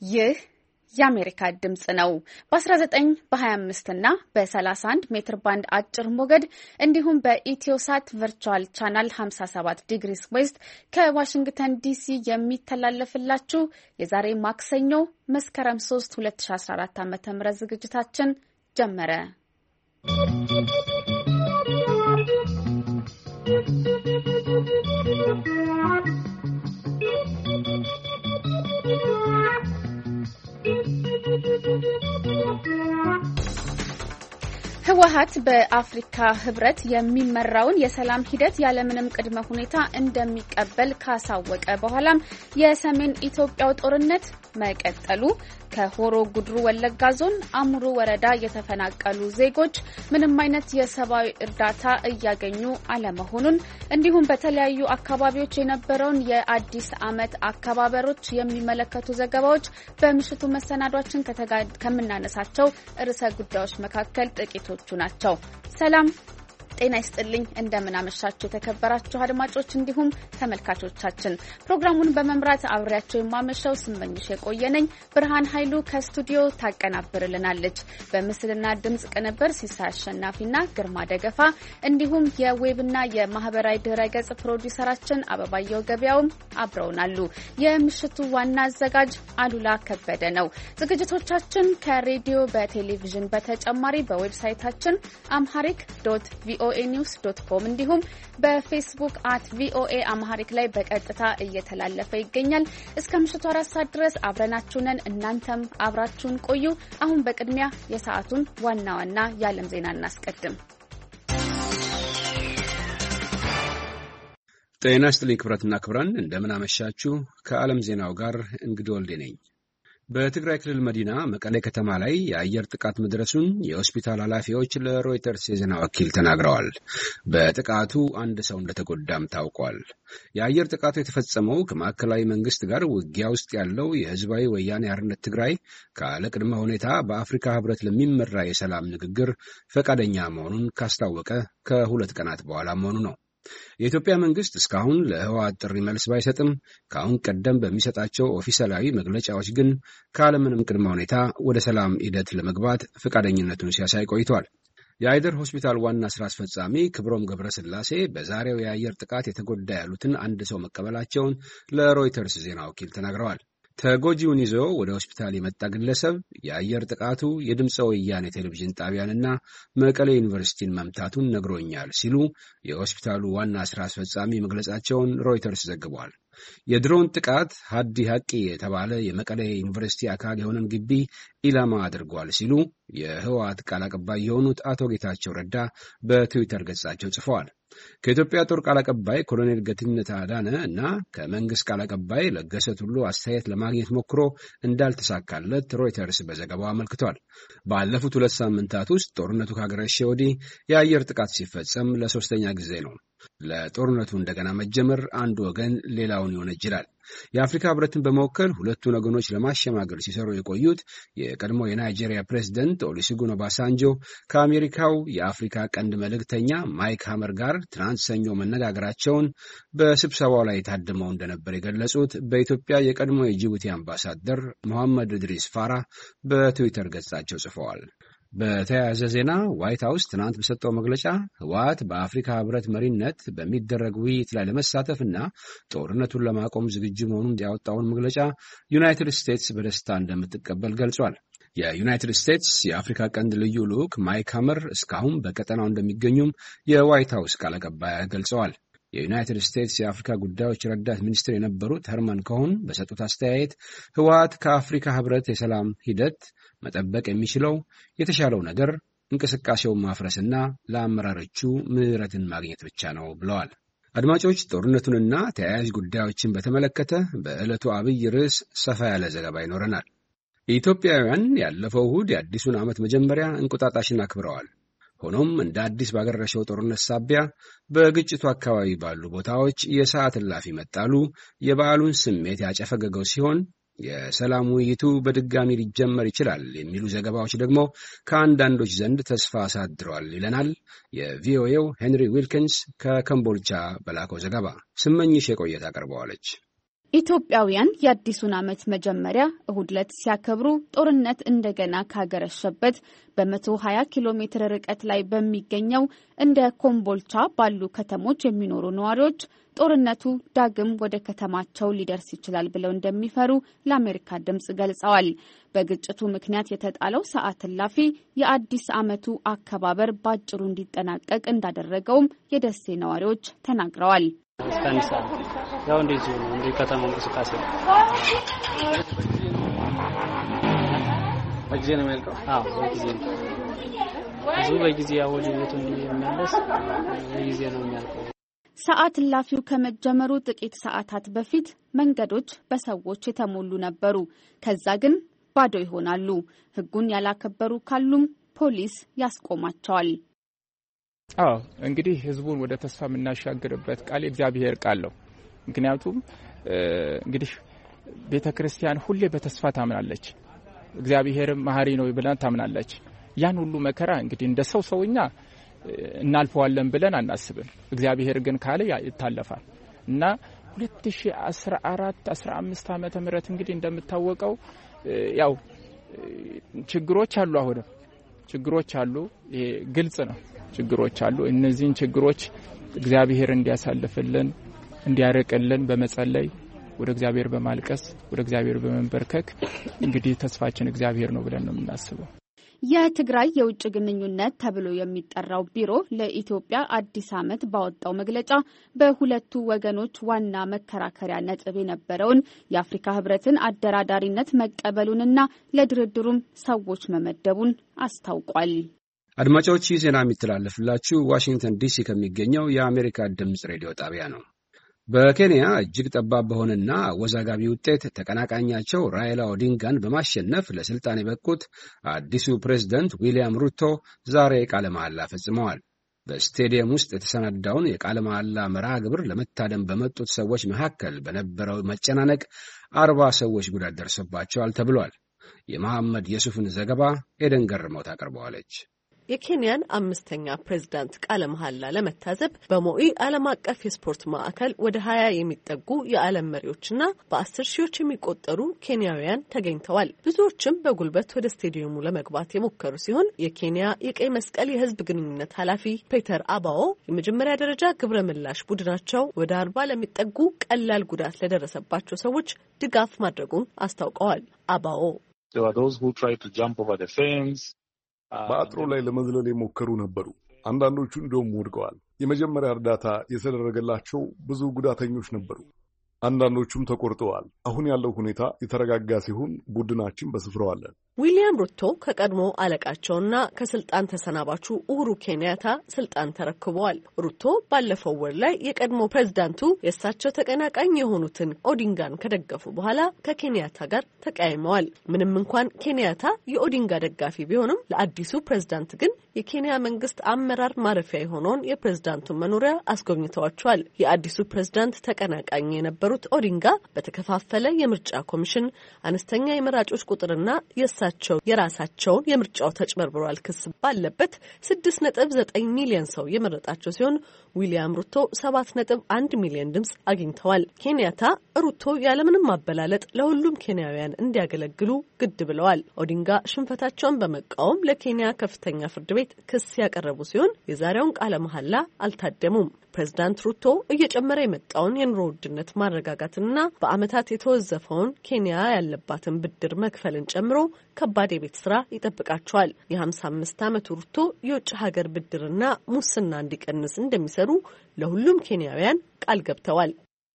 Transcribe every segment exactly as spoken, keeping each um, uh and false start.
ይህ የአሜሪካ ድምጽ ነው። በ19 በ25 እና በ31 ሜትር ባንድ አጭር ሞገድ እንዲሁም በኢትዮሳት ቨርቹዋል ቻናል ሃምሳ ሰባት ዲግሪስ ዌስት ከዋሽንግተን ዲሲ የሚተላለፍላችሁ የዛሬ ማክሰኞ መስከረም ሶስት ሁለት ሺህ አስራ አራት ዓ.ም ዝግጅታችን ጀመረ። ህወሓት በአፍሪካ ህብረት የሚመራውን የሰላም ሂደት ያለምንም ቅድመ ሁኔታ እንደሚቀበል ካሳወቀ በኋላም የሰሜን ኢትዮጵያው ጦርነት መቀጠሉ፣ ከሆሮ ጉድሩ ወለጋ ዞን አሙሩ ወረዳ የተፈናቀሉ ዜጎች ምንም አይነት የሰብአዊ እርዳታ እያገኙ አለመሆኑን እንዲሁም በተለያዩ አካባቢዎች የነበረውን የአዲስ ዓመት አከባበሮች የሚመለከቱ ዘገባዎች በምሽቱ መሰናዷችን ከምናነሳቸው ርዕሰ ጉዳዮች መካከል ጥቂቶቹ ናቸው። ሰላም ጤና ይስጥልኝ። እንደምን አመሻችሁ የተከበራችሁ አድማጮች እንዲሁም ተመልካቾቻችን። ፕሮግራሙን በመምራት አብሬያችሁ የማመሻው ስመኝሽ የቆየነኝ። ብርሃን ኃይሉ ከስቱዲዮ ታቀናብርልናለች። በምስልና ድምጽ ቅንብር ሲሳይ አሸናፊና ግርማ ደገፋ እንዲሁም የዌብና የማህበራዊ ድረገጽ ፕሮዲውሰራችን አበባየው ገበያውም አብረውናሉ። የምሽቱ ዋና አዘጋጅ አሉላ ከበደ ነው። ዝግጅቶቻችን ከሬዲዮ በቴሌቪዥን በተጨማሪ በዌብሳይታችን አምሃሪክ ዶት ቪኦኤ ኒውስ ዶት ኮም እንዲሁም በፌስቡክ አት ቪኦኤ አምሃሪክ ላይ በቀጥታ እየተላለፈ ይገኛል። እስከ ምሽቱ አራት ሰዓት ድረስ አብረናችሁ ነን። እናንተም አብራችሁን ቆዩ። አሁን በቅድሚያ የሰዓቱን ዋና ዋና የዓለም ዜና እናስቀድም። ጤና ይስጥልኝ ክብራትና ክብራን፣ እንደምን አመሻችሁ። ከዓለም ዜናው ጋር እንግዲህ ወልዴ ነኝ። በትግራይ ክልል መዲና መቀሌ ከተማ ላይ የአየር ጥቃት መድረሱን የሆስፒታል ኃላፊዎች ለሮይተርስ የዜና ወኪል ተናግረዋል። በጥቃቱ አንድ ሰው እንደተጎዳም ታውቋል። የአየር ጥቃቱ የተፈጸመው ከማዕከላዊ መንግስት ጋር ውጊያ ውስጥ ያለው የህዝባዊ ወያኔ ሓርነት ትግራይ ካለ ቅድመ ሁኔታ በአፍሪካ ህብረት ለሚመራ የሰላም ንግግር ፈቃደኛ መሆኑን ካስታወቀ ከሁለት ቀናት በኋላ መሆኑ ነው። የኢትዮጵያ መንግስት እስካሁን ለህወሓት ጥሪ መልስ ባይሰጥም ከአሁን ቀደም በሚሰጣቸው ኦፊሴላዊ መግለጫዎች ግን ካለምንም ቅድመ ሁኔታ ወደ ሰላም ሂደት ለመግባት ፈቃደኝነቱን ሲያሳይ ቆይቷል። የአይደር ሆስፒታል ዋና ስራ አስፈጻሚ ክብሮም ገብረስላሴ በዛሬው የአየር ጥቃት የተጎዳ ያሉትን አንድ ሰው መቀበላቸውን ለሮይተርስ ዜና ወኪል ተናግረዋል። ተጎጂውን ይዞ ወደ ሆስፒታል የመጣ ግለሰብ የአየር ጥቃቱ የድምፀ ወያኔ ቴሌቪዥን ጣቢያንና መቀሌ ዩኒቨርሲቲን መምታቱን ነግሮኛል ሲሉ የሆስፒታሉ ዋና ስራ አስፈጻሚ መግለጻቸውን ሮይተርስ ዘግቧል። የድሮን ጥቃት ሀዲ ሀቂ የተባለ የመቀሌ ዩኒቨርሲቲ አካል የሆነን ግቢ ኢላማ አድርጓል ሲሉ የህወሓት ቃል አቀባይ የሆኑት አቶ ጌታቸው ረዳ በትዊተር ገጻቸው ጽፈዋል። ከኢትዮጵያ ጦር ቃል አቀባይ ኮሎኔል ገትነት አዳነ እና ከመንግስት ቃል አቀባይ ለገሰ ቱሉ አስተያየት ለማግኘት ሞክሮ እንዳልተሳካለት ሮይተርስ በዘገባው አመልክቷል። ባለፉት ሁለት ሳምንታት ውስጥ ጦርነቱ ካገረሸ ወዲህ የአየር ጥቃት ሲፈጸም ለሶስተኛ ጊዜ ነው። ለጦርነቱ እንደገና መጀመር አንዱ ወገን ሌላውን ይወነጅላል። የአፍሪካ ህብረትን በመወከል ሁለቱን ወገኖች ለማሸማገል ሲሰሩ የቆዩት የቀድሞ የናይጄሪያ ፕሬዝደንት ኦሉሴጉን ኦባሳንጆ ከአሜሪካው የአፍሪካ ቀንድ መልእክተኛ ማይክ ሀመር ጋር ትናንት ሰኞ መነጋገራቸውን በስብሰባው ላይ ታድመው እንደነበር የገለጹት በኢትዮጵያ የቀድሞ የጅቡቲ አምባሳደር መሐመድ ኢድሪስ ፋራ በትዊተር ገጻቸው ጽፈዋል። በተያያዘ ዜና ዋይት ሀውስ ትናንት በሰጠው መግለጫ ህወሓት በአፍሪካ ህብረት መሪነት በሚደረግ ውይይት ላይ ለመሳተፍ እና ጦርነቱን ለማቆም ዝግጁ መሆኑን ያወጣውን መግለጫ ዩናይትድ ስቴትስ በደስታ እንደምትቀበል ገልጿል። የዩናይትድ ስቴትስ የአፍሪካ ቀንድ ልዩ ልዑክ ማይክ ሀመር እስካሁን በቀጠናው እንደሚገኙም የዋይት ሀውስ ቃል አቀባይ ገልጸዋል። የዩናይትድ ስቴትስ የአፍሪካ ጉዳዮች ረዳት ሚኒስትር የነበሩት ሄርመን ኮሄን በሰጡት አስተያየት ህወሓት ከአፍሪካ ህብረት የሰላም ሂደት መጠበቅ የሚችለው የተሻለው ነገር እንቅስቃሴውን ማፍረስና ለአመራሮቹ ምህረትን ማግኘት ብቻ ነው ብለዋል። አድማጮች፣ ጦርነቱንና ተያያዥ ጉዳዮችን በተመለከተ በዕለቱ አብይ ርዕስ ሰፋ ያለ ዘገባ ይኖረናል። ኢትዮጵያውያን ያለፈው እሁድ የአዲሱን ዓመት መጀመሪያ እንቁጣጣሽን አክብረዋል። ሆኖም እንደ አዲስ ባገረሸው ጦርነት ሳቢያ በግጭቱ አካባቢ ባሉ ቦታዎች የሰዓት እላፊ መጣሉ የበዓሉን ስሜት ያጨፈገገው ሲሆን የሰላም ውይይቱ በድጋሚ ሊጀመር ይችላል የሚሉ ዘገባዎች ደግሞ ከአንዳንዶች ዘንድ ተስፋ አሳድረዋል ይለናል የቪኦኤው ሄንሪ ዊልኪንስ ከኮምቦልቻ በላከው ዘገባ። ስመኝሽ የቆየት አቀርበዋለች። ኢትዮጵያውያን የአዲሱን ዓመት መጀመሪያ እሁድ ዕለት ሲያከብሩ ጦርነት እንደገና ካገረሸበት በመቶ ሀያ ኪሎ ሜትር ርቀት ላይ በሚገኘው እንደ ኮምቦልቻ ባሉ ከተሞች የሚኖሩ ነዋሪዎች ጦርነቱ ዳግም ወደ ከተማቸው ሊደርስ ይችላል ብለው እንደሚፈሩ ለአሜሪካ ድምጽ ገልጸዋል። በግጭቱ ምክንያት የተጣለው ሰዓት እላፊ የአዲስ ዓመቱ አከባበር ባጭሩ እንዲጠናቀቅ እንዳደረገውም የደሴ ነዋሪዎች ተናግረዋል። ስታንሳ ያው እንደዚህ ነው እንደ ከተማው እንቅስቃሴ በጊዜ ነው የሚያልቀው። አዎ በጊዜ ነው ብዙ በጊዜ ያወጁ ቤቱ እንዲመለስ በጊዜ ነው የሚያልቀው። ሰዓት እላፊው ከመጀመሩ ጥቂት ሰዓታት በፊት መንገዶች በሰዎች የተሞሉ ነበሩ። ከዛ ግን ባዶ ይሆናሉ። ሕጉን ያላከበሩ ካሉም ፖሊስ ያስቆማቸዋል። አዎ እንግዲህ ህዝቡን ወደ ተስፋ የምናሻግርበት ቃል እግዚአብሔር ቃል ነው። ምክንያቱም እንግዲህ ቤተክርስቲያን ሁሌ በተስፋ ታምናለች፣ እግዚአብሔር መሐሪ ነው ብላ ታምናለች። ያን ሁሉ መከራ እንግዲህ እንደ ሰው ሰውኛ እናልፈዋለን ብለን አናስብም። እግዚአብሔር ግን ካለ ይታለፋል እና ሁለት ሺህ አስራ አራት አስራ አምስት ዓመተ ምህረት እንግዲህ እንደምታወቀው ያው ችግሮች አሉ፣ አሁን ችግሮች አሉ። ይሄ ግልጽ ነው። ችግሮች አሉ። እነዚህን ችግሮች እግዚአብሔር እንዲያሳልፍልን እንዲያረቅልን በመጸለይ ወደ እግዚአብሔር በማልቀስ ወደ እግዚአብሔር በመንበርከክ እንግዲህ ተስፋችን እግዚአብሔር ነው ብለን ነው የምናስበው። የትግራይ የውጭ ግንኙነት ተብሎ የሚጠራው ቢሮ ለኢትዮጵያ አዲስ ዓመት ባወጣው መግለጫ በሁለቱ ወገኖች ዋና መከራከሪያ ነጥብ የነበረውን የአፍሪካ ሕብረትን አደራዳሪነት መቀበሉንና ለድርድሩም ሰዎች መመደቡን አስታውቋል። አድማጮች ይህ ዜና የሚተላለፍላችሁ ዋሽንግተን ዲሲ ከሚገኘው የአሜሪካ ድምጽ ሬዲዮ ጣቢያ ነው። በኬንያ እጅግ ጠባብ በሆነና አወዛጋቢ ውጤት ተቀናቃኛቸው ራይላ ኦዲንጋን በማሸነፍ ለስልጣን የበቁት አዲሱ ፕሬዝዳንት ዊሊያም ሩቶ ዛሬ ቃለ መሐላ ፈጽመዋል። በስቴዲየም ውስጥ የተሰናዳውን የቃለ መሐላ መርሃ ግብር ለመታደም በመጡት ሰዎች መካከል በነበረው መጨናነቅ አርባ ሰዎች ጉዳት ደርሶባቸዋል ተብሏል። የመሐመድ የሱፍን ዘገባ ኤደን ገርመው ታቀርበዋለች። የኬንያን አምስተኛ ፕሬዝዳንት ቃለ መሐላ ለመታዘብ በሞኢ ዓለም አቀፍ የስፖርት ማዕከል ወደ ሀያ የሚጠጉ የዓለም መሪዎችና በአስር ሺዎች የሚቆጠሩ ኬንያውያን ተገኝተዋል። ብዙዎችም በጉልበት ወደ ስቴዲየሙ ለመግባት የሞከሩ ሲሆን የኬንያ የቀይ መስቀል የሕዝብ ግንኙነት ኃላፊ ፔተር አባኦ የመጀመሪያ ደረጃ ግብረ ምላሽ ቡድናቸው ወደ አርባ ለሚጠጉ ቀላል ጉዳት ለደረሰባቸው ሰዎች ድጋፍ ማድረጉን አስታውቀዋል። አባኦ በአጥሩ ላይ ለመዝለል የሞከሩ ነበሩ። አንዳንዶቹ እንደውም ወድቀዋል። የመጀመሪያ እርዳታ የተደረገላቸው ብዙ ጉዳተኞች ነበሩ። አንዳንዶቹም ተቆርጠዋል። አሁን ያለው ሁኔታ የተረጋጋ ሲሆን ቡድናችን በስፍራው አለ። ዊሊያም ሩቶ ከቀድሞ አለቃቸውና ከስልጣን ተሰናባቹ ኡሁሩ ኬንያታ ስልጣን ተረክበዋል። ሩቶ ባለፈው ወር ላይ የቀድሞ ፕሬዝዳንቱ የእሳቸው ተቀናቃኝ የሆኑትን ኦዲንጋን ከደገፉ በኋላ ከኬንያታ ጋር ተቀያይመዋል። ምንም እንኳን ኬንያታ የኦዲንጋ ደጋፊ ቢሆንም ለአዲሱ ፕሬዝዳንት ግን የኬንያ መንግስት አመራር ማረፊያ የሆነውን የፕሬዝዳንቱን መኖሪያ አስጎብኝተዋቸዋል። የአዲሱ ፕሬዝዳንት ተቀናቃኝ የነበሩት ኦዲንጋ በተከፋፈለ የምርጫ ኮሚሽን አነስተኛ የመራጮች ቁጥርና የሳ ቸው የራሳቸውን የምርጫው ተጭበርብሯል ክስ ባለበት ስድስት ነጥብ ዘጠኝ ሚሊዮን ሰው የመረጣቸው ሲሆን ዊሊያም ሩቶ ሰባት ነጥብ አንድ ሚሊዮን ድምጽ አግኝተዋል። ኬንያታ ሩቶ ያለምንም ማበላለጥ ለሁሉም ኬንያውያን እንዲያገለግሉ ግድ ብለዋል። ኦዲንጋ ሽንፈታቸውን በመቃወም ለኬንያ ከፍተኛ ፍርድ ቤት ክስ ያቀረቡ ሲሆን የዛሬውን ቃለ መሐላ አልታደሙም። ፕሬዝዳንት ሩቶ እየጨመረ የመጣውን የኑሮ ውድነት ማረጋጋትና በአመታት የተወዘፈውን ኬንያ ያለባትን ብድር መክፈልን ጨምሮ ከባድ የቤት ስራ ይጠብቃቸዋል። የሀምሳ አምስት ዓመቱ ሩቶ የውጭ ሀገር ብድርና ሙስና እንዲቀንስ እንደሚሰሩ ለሁሉም ኬንያውያን ቃል ገብተዋል።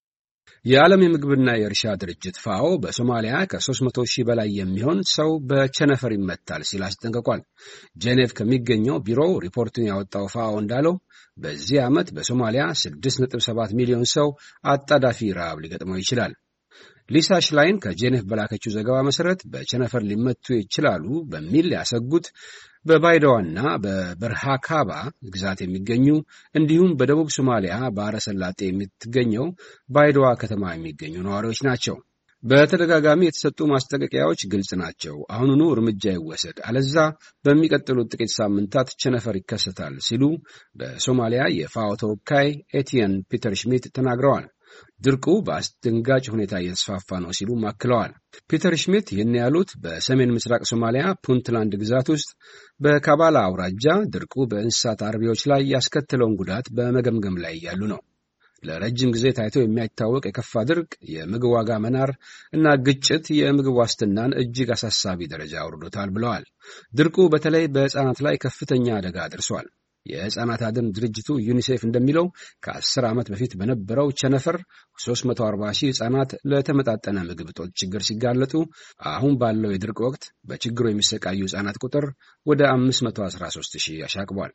የዓለም የምግብና የእርሻ ድርጅት ፋኦ በሶማሊያ ከሦስት መቶ ሺህ በላይ የሚሆን ሰው በቸነፈር ይመታል ሲል አስጠንቅቋል። ጄኔቭ ከሚገኘው ቢሮው ሪፖርቱን ያወጣው ፋኦ እንዳለው በዚህ ዓመት በሶማሊያ ስድስት ነጥብ ሰባት ሚሊዮን ሰው አጣዳፊ ረሃብ ሊገጥመው ይችላል። ሊሳ ሽላይን ከጄኔቭ በላከችው ዘገባ መሰረት በቸነፈር ሊመቱ ይችላሉ በሚል ያሰጉት በባይዶዋና በበርሃካባ ግዛት የሚገኙ እንዲሁም በደቡብ ሶማሊያ ባህረ ሰላጤ የምትገኘው ባይዶዋ ከተማ የሚገኙ ነዋሪዎች ናቸው። በተደጋጋሚ የተሰጡ ማስጠንቀቂያዎች ግልጽ ናቸው። አሁኑኑ እርምጃ ይወሰድ፣ አለዛ በሚቀጥሉት ጥቂት ሳምንታት ቸነፈር ይከሰታል ሲሉ በሶማሊያ የፋኦ ተወካይ ኤቲየን ፒተር ሽሚት ተናግረዋል። ድርቁ በአስደንጋጭ ሁኔታ እየተስፋፋ ነው ሲሉ አክለዋል። ፒተር ሽሚት ይህን ያሉት በሰሜን ምስራቅ ሶማሊያ ፑንትላንድ ግዛት ውስጥ በካባላ አውራጃ ድርቁ በእንስሳት አርቢዎች ላይ ያስከተለውን ጉዳት በመገምገም ላይ ያሉ ነው። ለረጅም ጊዜ ታይቶ የማይታወቅ የከፋ ድርቅ፣ የምግብ ዋጋ መናር እና ግጭት የምግብ ዋስትናን እጅግ አሳሳቢ ደረጃ አውርዶታል ብለዋል። ድርቁ በተለይ በሕፃናት ላይ ከፍተኛ አደጋ አድርሷል። የሕፃናት አድን ድርጅቱ ዩኒሴፍ እንደሚለው ከአስር ዓመት በፊት በነበረው ቸነፈር ሦስት መቶ አርባ ሺህ ሕፃናት ለተመጣጠነ ምግብ እጦት ችግር ሲጋለጡ አሁን ባለው የድርቅ ወቅት በችግሩ የሚሰቃዩ ሕፃናት ቁጥር ወደ አምስት መቶ አስራ ሦስት ሺህ ያሻቅቧል።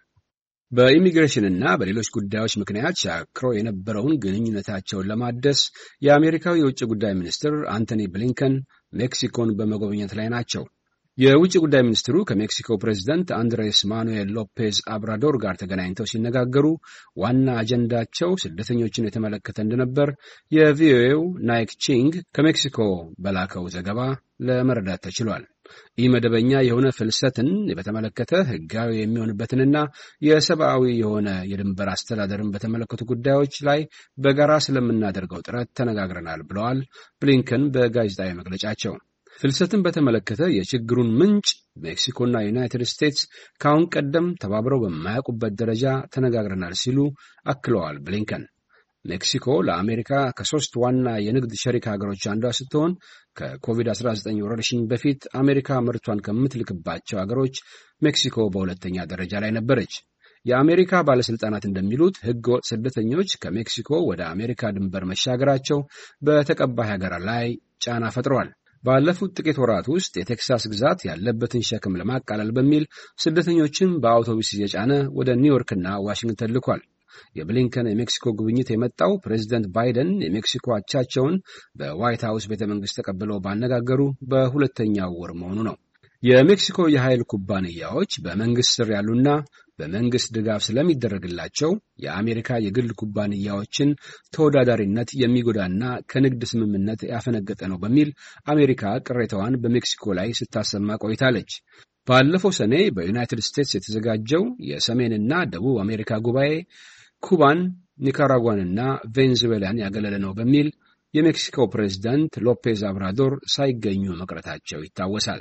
በኢሚግሬሽንና በሌሎች ጉዳዮች ምክንያት ሻክሮ የነበረውን ግንኙነታቸውን ለማደስ የአሜሪካው የውጭ ጉዳይ ሚኒስትር አንቶኒ ብሊንከን ሜክሲኮን በመጎብኘት ላይ ናቸው። የውጭ ጉዳይ ሚኒስትሩ ከሜክሲኮ ፕሬዝዳንት አንድሬስ ማኑኤል ሎፔዝ አብራዶር ጋር ተገናኝተው ሲነጋገሩ ዋና አጀንዳቸው ስደተኞችን የተመለከተ እንደነበር የቪኦኤው ናይክ ቺንግ ከሜክሲኮ በላከው ዘገባ ለመረዳት ተችሏል። ይህ መደበኛ የሆነ ፍልሰትን በተመለከተ ሕጋዊ የሚሆንበትንና የሰብአዊ የሆነ የድንበር አስተዳደርን በተመለከቱ ጉዳዮች ላይ በጋራ ስለምናደርገው ጥረት ተነጋግረናል ብለዋል ብሊንከን በጋዜጣዊ መግለጫቸው። ፍልሰትን በተመለከተ የችግሩን ምንጭ ሜክሲኮና ዩናይትድ ስቴትስ ከአሁን ቀደም ተባብረው በማያውቁበት ደረጃ ተነጋግረናል ሲሉ አክለዋል ብሊንከን። ሜክሲኮ ለአሜሪካ ከሶስት ዋና የንግድ ሸሪክ ሀገሮች አንዷ ስትሆን ከኮቪድ አስራ ዘጠኝ ወረርሽኝ በፊት አሜሪካ ምርቷን ከምትልክባቸው ሀገሮች ሜክሲኮ በሁለተኛ ደረጃ ላይ ነበረች። የአሜሪካ ባለስልጣናት እንደሚሉት ሕገወጥ ስደተኞች ከሜክሲኮ ወደ አሜሪካ ድንበር መሻገራቸው በተቀባይ ሀገራት ላይ ጫና ፈጥሯል። ባለፉት ጥቂት ወራት ውስጥ የቴክሳስ ግዛት ያለበትን ሸክም ለማቃለል በሚል ስደተኞችን በአውቶቡስ እየጫነ ወደ ኒውዮርክና ዋሽንግተን ልኳል። የብሊንከን የሜክሲኮ ጉብኝት የመጣው ፕሬዚደንት ባይደን የሜክሲኮ አቻቸውን በዋይት ሃውስ ቤተ መንግሥት ተቀብለው ባነጋገሩ በሁለተኛው ወር መሆኑ ነው። የሜክሲኮ የኃይል ኩባንያዎች በመንግሥት ስር ያሉና በመንግሥት ድጋፍ ስለሚደረግላቸው የአሜሪካ የግል ኩባንያዎችን ተወዳዳሪነት የሚጎዳና ከንግድ ስምምነት ያፈነገጠ ነው በሚል አሜሪካ ቅሬታዋን በሜክሲኮ ላይ ስታሰማ ቆይታለች። ባለፈው ሰኔ በዩናይትድ ስቴትስ የተዘጋጀው የሰሜንና ደቡብ አሜሪካ ጉባኤ ኩባን፣ ኒካራጓንና ቬንዙዌላን ያገለለ ነው በሚል የሜክሲኮ ፕሬዝዳንት ሎፔዝ አብራዶር ሳይገኙ መቅረታቸው ይታወሳል።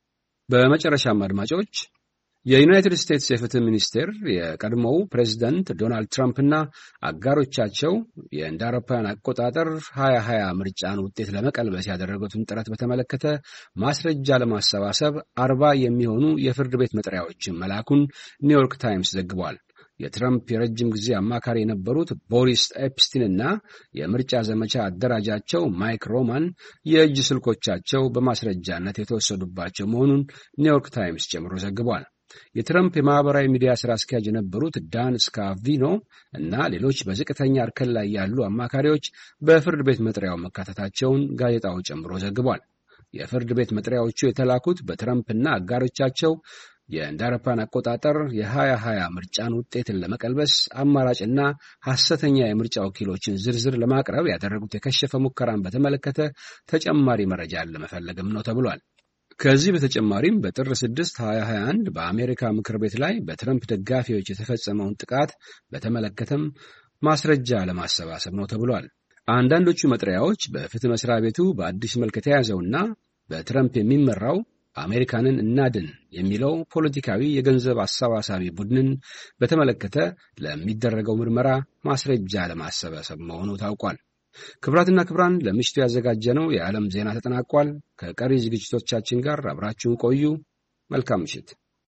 በመጨረሻም አድማጮች የዩናይትድ ስቴትስ የፍትህ ሚኒስቴር የቀድሞው ፕሬዝዳንት ዶናልድ ትራምፕና አጋሮቻቸው የእንደ አውሮፓውያን አቆጣጠር ሀያ ሀያ ምርጫን ውጤት ለመቀልበስ ያደረጉትን ጥረት በተመለከተ ማስረጃ ለማሰባሰብ አርባ የሚሆኑ የፍርድ ቤት መጥሪያዎችን መላኩን ኒውዮርክ ታይምስ ዘግቧል። የትራምፕ የረጅም ጊዜ አማካሪ የነበሩት ቦሪስ ኤፕስቲንና የምርጫ ዘመቻ አደራጃቸው ማይክ ሮማን የእጅ ስልኮቻቸው በማስረጃነት የተወሰዱባቸው መሆኑን ኒውዮርክ ታይምስ ጨምሮ ዘግቧል። የትራምፕ የማህበራዊ ሚዲያ ስራ አስኪያጅ የነበሩት ዳን ስካቪኖ እና ሌሎች በዝቅተኛ እርከን ላይ ያሉ አማካሪዎች በፍርድ ቤት መጥሪያው መካተታቸውን ጋዜጣው ጨምሮ ዘግቧል። የፍርድ ቤት መጥሪያዎቹ የተላኩት በትራምፕና አጋሮቻቸው የእንደ አውሮፓውያን አቆጣጠር የሀያ ሀያ ምርጫን ውጤትን ለመቀልበስ አማራጭና ሐሰተኛ የምርጫ ወኪሎችን ዝርዝር ለማቅረብ ያደረጉት የከሸፈ ሙከራን በተመለከተ ተጨማሪ መረጃ ለመፈለግም ነው ተብሏል። ከዚህ በተጨማሪም በጥር ስድስት ሀያ ሀያ አንድ በአሜሪካ ምክር ቤት ላይ በትራምፕ ደጋፊዎች የተፈጸመውን ጥቃት በተመለከተም ማስረጃ ለማሰባሰብ ነው ተብሏል። አንዳንዶቹ መጥሪያዎች በፍትህ መስሪያ ቤቱ በአዲስ መልክ የተያዘውና በትራምፕ የሚመራው አሜሪካንን እናድን የሚለው ፖለቲካዊ የገንዘብ አሰባሳቢ ቡድንን በተመለከተ ለሚደረገው ምርመራ ማስረጃ ለማሰባሰብ መሆኑ ታውቋል። ክብራትና ክብራን ለምሽቱ ያዘጋጀነው የዓለም ዜና ተጠናቋል። ከቀሪ ዝግጅቶቻችን ጋር አብራችሁን ቆዩ። መልካም ምሽት።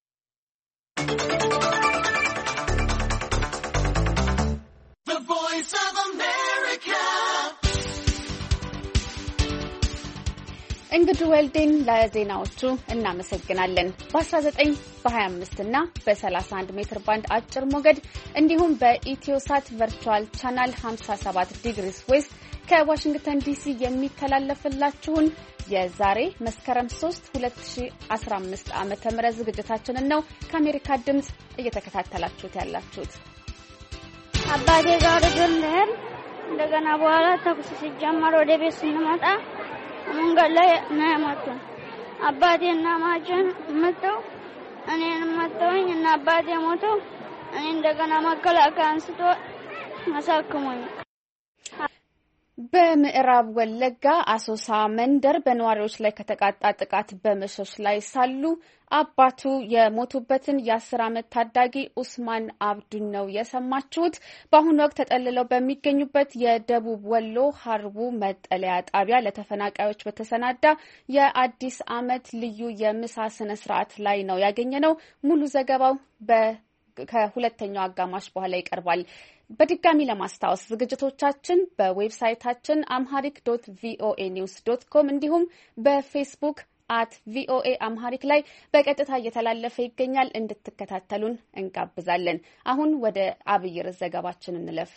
እንግዲህ ወልዴን ለዜናዎቹ እናመሰግናለን። በ19 በ25 እና በ31 ሜትር ባንድ አጭር ሞገድ እንዲሁም በኢትዮሳት ቨርቹዋል ቻናል ሃምሳ ሰባት ዲግሪስ ዌስት ከዋሽንግተን ዲሲ የሚተላለፍላችሁን የዛሬ መስከረም ሶስት ሁለት ሺህ አስራ አምስት ዓመተ ምህረት ዝግጅታችንን ነው ከአሜሪካ ድምጽ እየተከታተላችሁት ያላችሁት። አባቴ ጋር ጀምረን እንደገና በኋላ ተኩስ ሲጀመር ወደ ቤት ስንመጣ መንገድ ላይ ነው የሞቱን። አባቴና ማጀን መተው እኔን መተውኝ እና አባቴ ሞቶ እኔ እንደገና መከላከያ አንስቶ አሳክሞኝ። በምዕራብ ወለጋ አሶሳ መንደር በነዋሪዎች ላይ ከተቃጣ ጥቃት በመሸሽ ላይ ሳሉ አባቱ የሞቱበትን የአስር ዓመት ታዳጊ ኡስማን አብዱን ነው የሰማችሁት። በአሁኑ ወቅት ተጠልለው በሚገኙበት የደቡብ ወሎ ሀርቡ መጠለያ ጣቢያ ለተፈናቃዮች በተሰናዳ የአዲስ ዓመት ልዩ የምሳ ስነ ስርዓት ላይ ነው ያገኘነው። ሙሉ ዘገባው በ ከሁለተኛው አጋማሽ በኋላ ይቀርባል። በድጋሚ ለማስታወስ ዝግጅቶቻችን በዌብሳይታችን አምሃሪክ ዶት ቪኦኤ ኒውስ ዶት ኮም እንዲሁም በፌስቡክ አት ቪኦኤ አምሃሪክ ላይ በቀጥታ እየተላለፈ ይገኛል። እንድትከታተሉን እንጋብዛለን። አሁን ወደ አብይ ርዕስ ዘገባችን እንለፍ።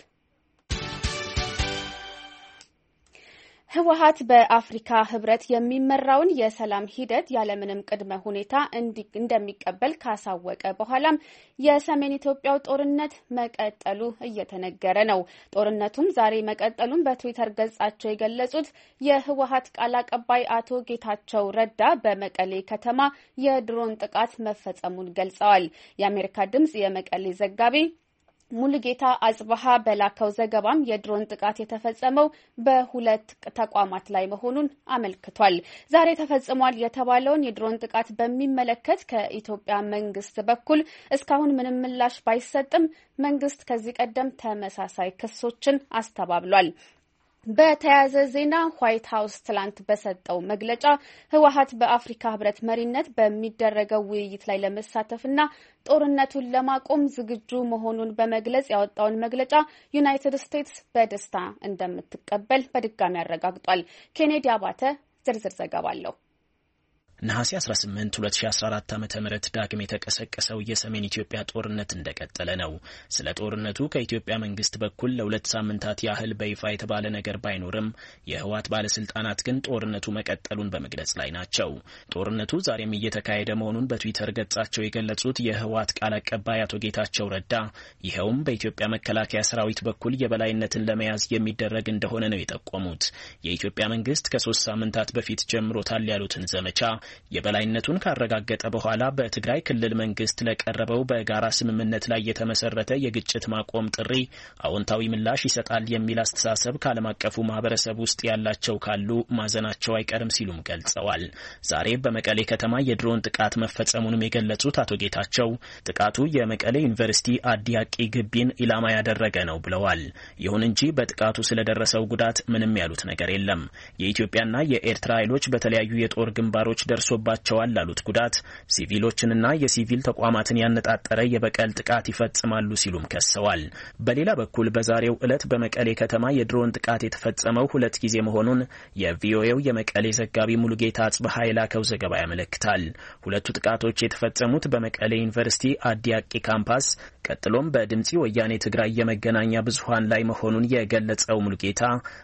ህወሓት በአፍሪካ ህብረት የሚመራውን የሰላም ሂደት ያለምንም ቅድመ ሁኔታ እንደሚቀበል ካሳወቀ በኋላም የሰሜን ኢትዮጵያው ጦርነት መቀጠሉ እየተነገረ ነው። ጦርነቱም ዛሬ መቀጠሉን በትዊተር ገጻቸው የገለጹት የህወሓት ቃል አቀባይ አቶ ጌታቸው ረዳ በመቀሌ ከተማ የድሮን ጥቃት መፈጸሙን ገልጸዋል። የአሜሪካ ድምጽ የመቀሌ ዘጋቢ ሙሉጌታ አጽባሃ በላከው ዘገባም የድሮን ጥቃት የተፈጸመው በሁለት ተቋማት ላይ መሆኑን አመልክቷል። ዛሬ ተፈጽሟል የተባለውን የድሮን ጥቃት በሚመለከት ከኢትዮጵያ መንግስት በኩል እስካሁን ምንም ምላሽ ባይሰጥም መንግስት ከዚህ ቀደም ተመሳሳይ ክሶችን አስተባብሏል። በተያያዘ ዜና ዋይት ሀውስ ትላንት በሰጠው መግለጫ ህወሓት በአፍሪካ ህብረት መሪነት በሚደረገው ውይይት ላይ ለመሳተፍና ጦርነቱን ለማቆም ዝግጁ መሆኑን በመግለጽ ያወጣውን መግለጫ ዩናይትድ ስቴትስ በደስታ እንደምትቀበል በድጋሚ አረጋግጧል። ኬኔዲ አባተ ዝርዝር ዘገባ አለው። ነሐሴ አስራ ስምንት ሁለት ሺህ አስራ አራት ዓመተ ምህረት ዳግም የተቀሰቀሰው የሰሜን ኢትዮጵያ ጦርነት እንደቀጠለ ነው። ስለ ጦርነቱ ከኢትዮጵያ መንግስት በኩል ለሁለት ሳምንታት ያህል በይፋ የተባለ ነገር ባይኖርም የህወሓት ባለስልጣናት ግን ጦርነቱ መቀጠሉን በመግለጽ ላይ ናቸው። ጦርነቱ ዛሬም እየተካሄደ መሆኑን በትዊተር ገጻቸው የገለጹት የህወሓት ቃል አቀባይ አቶ ጌታቸው ረዳ ይኸውም በኢትዮጵያ መከላከያ ሰራዊት በኩል የበላይነትን ለመያዝ የሚደረግ እንደሆነ ነው የጠቆሙት። የኢትዮጵያ መንግስት ከሶስት ሳምንታት በፊት ጀምሮታል ያሉትን ዘመቻ የበላይነቱን ካረጋገጠ በኋላ በትግራይ ክልል መንግስት ለቀረበው በጋራ ስምምነት ላይ የተመሰረተ የግጭት ማቆም ጥሪ አዎንታዊ ምላሽ ይሰጣል የሚል አስተሳሰብ ከዓለም አቀፉ ማህበረሰብ ውስጥ ያላቸው ካሉ ማዘናቸው አይቀርም ሲሉም ገልጸዋል። ዛሬ በመቀሌ ከተማ የድሮን ጥቃት መፈጸሙንም የገለጹት አቶ ጌታቸው ጥቃቱ የመቀሌ ዩኒቨርሲቲ አዲያቂ ግቢን ኢላማ ያደረገ ነው ብለዋል። ይሁን እንጂ በጥቃቱ ስለደረሰው ጉዳት ምንም ያሉት ነገር የለም። የኢትዮጵያና የኤርትራ ኃይሎች በተለያዩ የጦር ግንባሮች ደርሶባቸዋል ላሉት ጉዳት ሲቪሎችንና የሲቪል ተቋማትን ያነጣጠረ የበቀል ጥቃት ይፈጽማሉ ሲሉም ከሰዋል። በሌላ በኩል በዛሬው ዕለት በመቀሌ ከተማ የድሮን ጥቃት የተፈጸመው ሁለት ጊዜ መሆኑን የቪኦኤው የመቀሌ ዘጋቢ ሙሉጌታ አጽባሃ የላከው ዘገባ ያመለክታል። ሁለቱ ጥቃቶች የተፈጸሙት በመቀሌ ዩኒቨርሲቲ አዲያቂ ካምፓስ ቀጥሎም በድምፂ ወያኔ ትግራይ የመገናኛ ብዙሃን ላይ መሆኑን የገለጸው ሙሉጌታ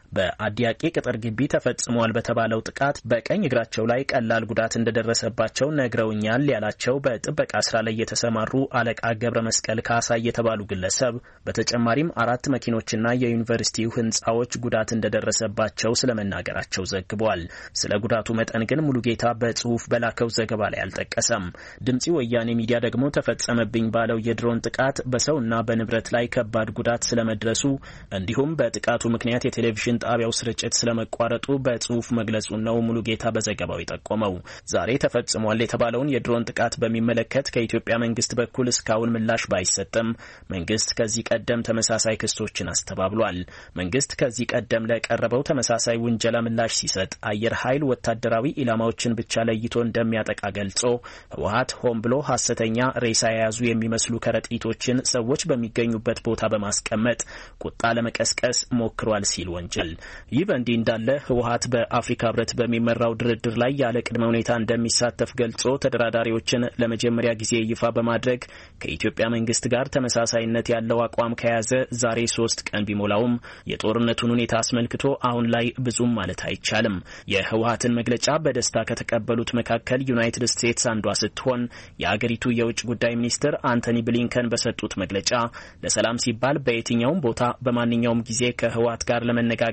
በአዲያቂ ቅጥር ግቢ ተፈጽሟል በተባለው ጥቃት በቀኝ እግራቸው ላይ ቀላል ጉዳት እንደደረሰባቸው ነግረውኛል ያላቸው በጥበቃ ስራ ላይ የተሰማሩ አለቃ ገብረ መስቀል ካሳ የተባሉ ግለሰብ በተጨማሪም አራት መኪኖችና የዩኒቨርሲቲው ህንጻዎች ጉዳት እንደደረሰባቸው ስለመናገራቸው ዘግቧል። ስለ ጉዳቱ መጠን ግን ሙሉጌታ በጽሁፍ በላከው ዘገባ ላይ አልጠቀሰም። ድምፂ ወያኔ ሚዲያ ደግሞ ተፈጸመብኝ ባለው የድሮን ጥቃት በሰውና በንብረት ላይ ከባድ ጉዳት ስለመድረሱ እንዲሁም በጥቃቱ ምክንያት የቴሌቪዥን ጣቢያው ስርጭት ስለመቋረጡ በጽሁፍ መግለጹን ነው ሙሉጌታ በዘገባው የጠቆመው። ዛሬ ተፈጽሟል የተባለውን የድሮን ጥቃት በሚመለከት ከኢትዮጵያ መንግስት በኩል እስካሁን ምላሽ ባይሰጥም መንግስት ከዚህ ቀደም ተመሳሳይ ክሶችን አስተባብሏል። መንግስት ከዚህ ቀደም ለቀረበው ተመሳሳይ ውንጀላ ምላሽ ሲሰጥ አየር ኃይል ወታደራዊ ኢላማዎችን ብቻ ለይቶ እንደሚያጠቃ ገልጾ ህወሓት ሆን ብሎ ሐሰተኛ ሬሳ የያዙ የሚመስሉ ከረጢቶችን ሰዎች በሚገኙበት ቦታ በማስቀመጥ ቁጣ ለመቀስቀስ ሞክሯል ሲል ወንጀል። ይህ በእንዲህ እንዳለ ህወሓት በአፍሪካ ህብረት በሚመራው ድርድር ላይ ያለ ቅድመ ሁኔታ እንደሚሳተፍ ገልጾ ተደራዳሪዎችን ለመጀመሪያ ጊዜ ይፋ በማድረግ ከኢትዮጵያ መንግስት ጋር ተመሳሳይነት ያለው አቋም ከያዘ ዛሬ ሶስት ቀን ቢሞላውም የጦርነቱን ሁኔታ አስመልክቶ አሁን ላይ ብዙም ማለት አይቻልም። የህወሓትን መግለጫ በደስታ ከተቀበሉት መካከል ዩናይትድ ስቴትስ አንዷ ስትሆን የአገሪቱ የውጭ ጉዳይ ሚኒስትር አንቶኒ ብሊንከን በሰጡት መግለጫ ለሰላም ሲባል በየትኛውም ቦታ በማንኛውም ጊዜ ከህወሓት ጋር ለመነጋገር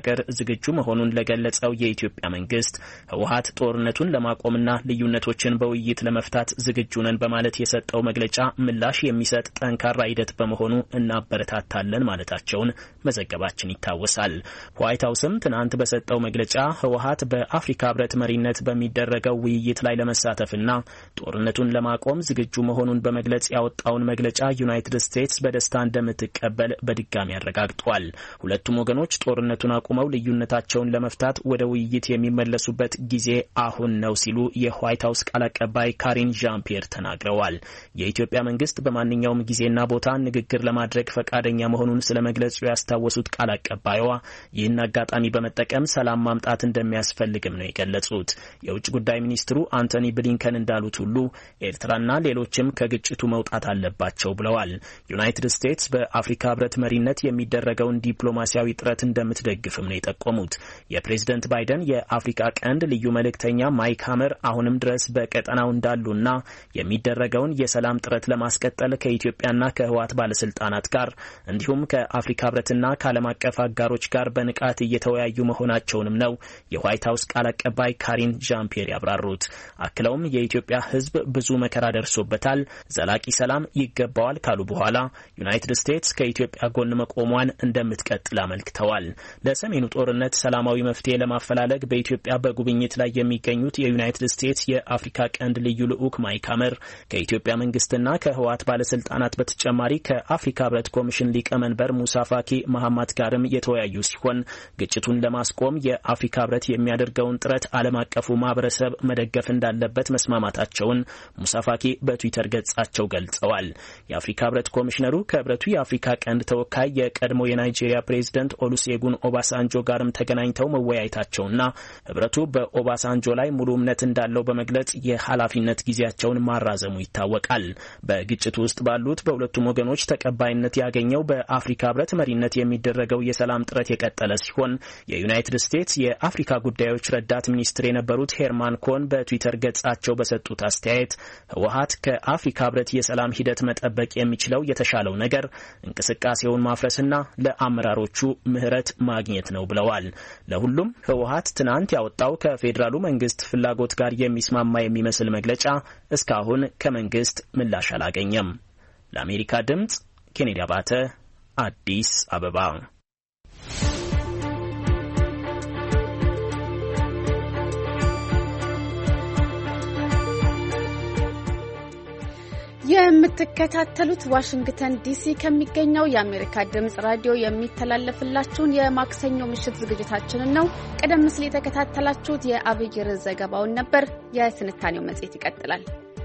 ለመነጋገር ዝግጁ መሆኑን ለገለጸው የኢትዮጵያ መንግስት ህወሓት ጦርነቱን ለማቆምና ልዩነቶችን በውይይት ለመፍታት ዝግጁ ነን በማለት የሰጠው መግለጫ ምላሽ የሚሰጥ ጠንካራ ሂደት በመሆኑ እናበረታታለን ማለታቸውን መዘገባችን ይታወሳል። ዋይት ሀውስም ትናንት በሰጠው መግለጫ ህወሓት በአፍሪካ ህብረት መሪነት በሚደረገው ውይይት ላይ ለመሳተፍና ጦርነቱን ለማቆም ዝግጁ መሆኑን በመግለጽ ያወጣውን መግለጫ ዩናይትድ ስቴትስ በደስታ እንደምትቀበል በድጋሚ አረጋግጧል። ሁለቱም ወገኖች ጦርነቱን አቁመው ልዩነታቸውን ለመፍታት ወደ ውይይት የሚመለሱበት ጊዜ አሁን ነው ሲሉ የዋይት ሀውስ ቃል አቀባይ ካሪን ዣን ፒየር ተናግረዋል። የኢትዮጵያ መንግስት በማንኛውም ጊዜና ቦታ ንግግር ለማድረግ ፈቃደኛ መሆኑን ስለመግለጹ ያስታወሱት ቃል አቀባይዋ ይህን አጋጣሚ በመጠቀም ሰላም ማምጣት እንደሚያስፈልግም ነው የገለጹት። የውጭ ጉዳይ ሚኒስትሩ አንቶኒ ብሊንከን እንዳሉት ሁሉ ኤርትራና ሌሎችም ከግጭቱ መውጣት አለባቸው ብለዋል። ዩናይትድ ስቴትስ በአፍሪካ ህብረት መሪነት የሚደረገውን ዲፕሎማሲያዊ ጥረት እንደምትደግፍም ነው የጠቆሙት። የፕሬዝደንት ባይደን የአፍሪካ ቀንድ ልዩ መልእክተኛ ማይክ ሀመር አሁንም ድረስ በቀጠናው እንዳሉና የሚደረገውን የሰላም ጥረት ለማስቀጠል ከኢትዮጵያና ከህወሓት ባለስልጣናት ጋር እንዲሁም ከአፍሪካ ህብረትና ከዓለም አቀፍ አጋሮች ጋር በንቃት እየተወያዩ መሆናቸውንም ነው የዋይት ሀውስ ቃል አቀባይ ካሪን ዣን ፒየር ያብራሩት። አክለውም የኢትዮጵያ ህዝብ ብዙ መከራ ደርሶበታል፣ ዘላቂ ሰላም ይገባዋል ካሉ በኋላ ዩናይትድ ስቴትስ ከኢትዮጵያ ጎን መቆሟን እንደምትቀጥል አመልክተዋል። ለሰሜኑ ጦርነት ሰላማዊ መፍትሄ ለማፈላለግ በኢትዮጵያ በጉብኝት ላይ የሚገኙት የዩናይትድ ስቴትስ የአፍሪካ ቀንድ ልዩ ልዑክ ማይክ ሀመር ከኢትዮጵያ መንግስትና ከህወሓት ባለስልጣናት በተጨማሪ ከአፍሪካ ህብረት ኮሚሽን ሊቀመንበር ሙሳ ፋኪ መሐማት ጋርም የተወያዩ ሲሆን ግጭቱን ለማስቆም የአፍሪካ ህብረት የሚያደርገውን ጥረት ዓለም አቀፉ ማህበረሰብ መደገፍ እንዳለበት መስማማታቸውን ሙሳ ፋኪ በትዊተር ገጻቸው ገልጸዋል። የአፍሪካ ህብረት ኮሚሽነሩ ከህብረቱ የአፍሪካ ቀንድ ተወካይ የቀድሞ የናይጄሪያ ፕሬዝደንት ኦሉሴጉን ኦባሳንጆ ጋርም ተገናኝተው መወያየታቸውና ህብረቱ በኦባሳንጆ ላይ ሙሉ እምነት እንዳለው በመግለጽ የኃላፊነት ጊዜያቸውን ማራዘሙ ይታወቃል። በግጭቱ ውስጥ ባሉት በሁለቱም ወገኖች ተቀባይነት ያገኘው በአፍሪካ ህብረት መሪነት የሚደረገው የሰላም ጥረት የቀጠለ ሲሆን የዩናይትድ ስቴትስ የአፍሪካ ጉዳዮች ረዳት ሚኒስትር የነበሩት ሄርማን ኮን በትዊተር ገጻቸው በሰጡት አስተያየት ህወሓት ከአፍሪካ ህብረት የሰላም ሂደት መጠበቅ የሚችለው የተሻለው ነገር እንቅስቃሴውን ማፍረስና ለአመራሮቹ ምህረት ማግኘት ነው ብለዋል። ለሁሉም ህወሓት ትናንት ያወጣው ከፌዴራሉ መንግስት ፍላጎት ጋር የሚስማማ የሚመስል መግለጫ እስካሁን ከመንግስት ምላሽ አላገኘም። ለአሜሪካ ድምጽ ኬኔዲ አባተ አዲስ አበባ። የምትከታተሉት ዋሽንግተን ዲሲ ከሚገኘው የአሜሪካ ድምጽ ራዲዮ የሚተላለፍላችሁን የማክሰኞ ምሽት ዝግጅታችንን ነው። ቀደም ሲል የተከታተላችሁት የአብይ ርዕስ ዘገባውን ነበር። የትንታኔው መጽሔት ይቀጥላል።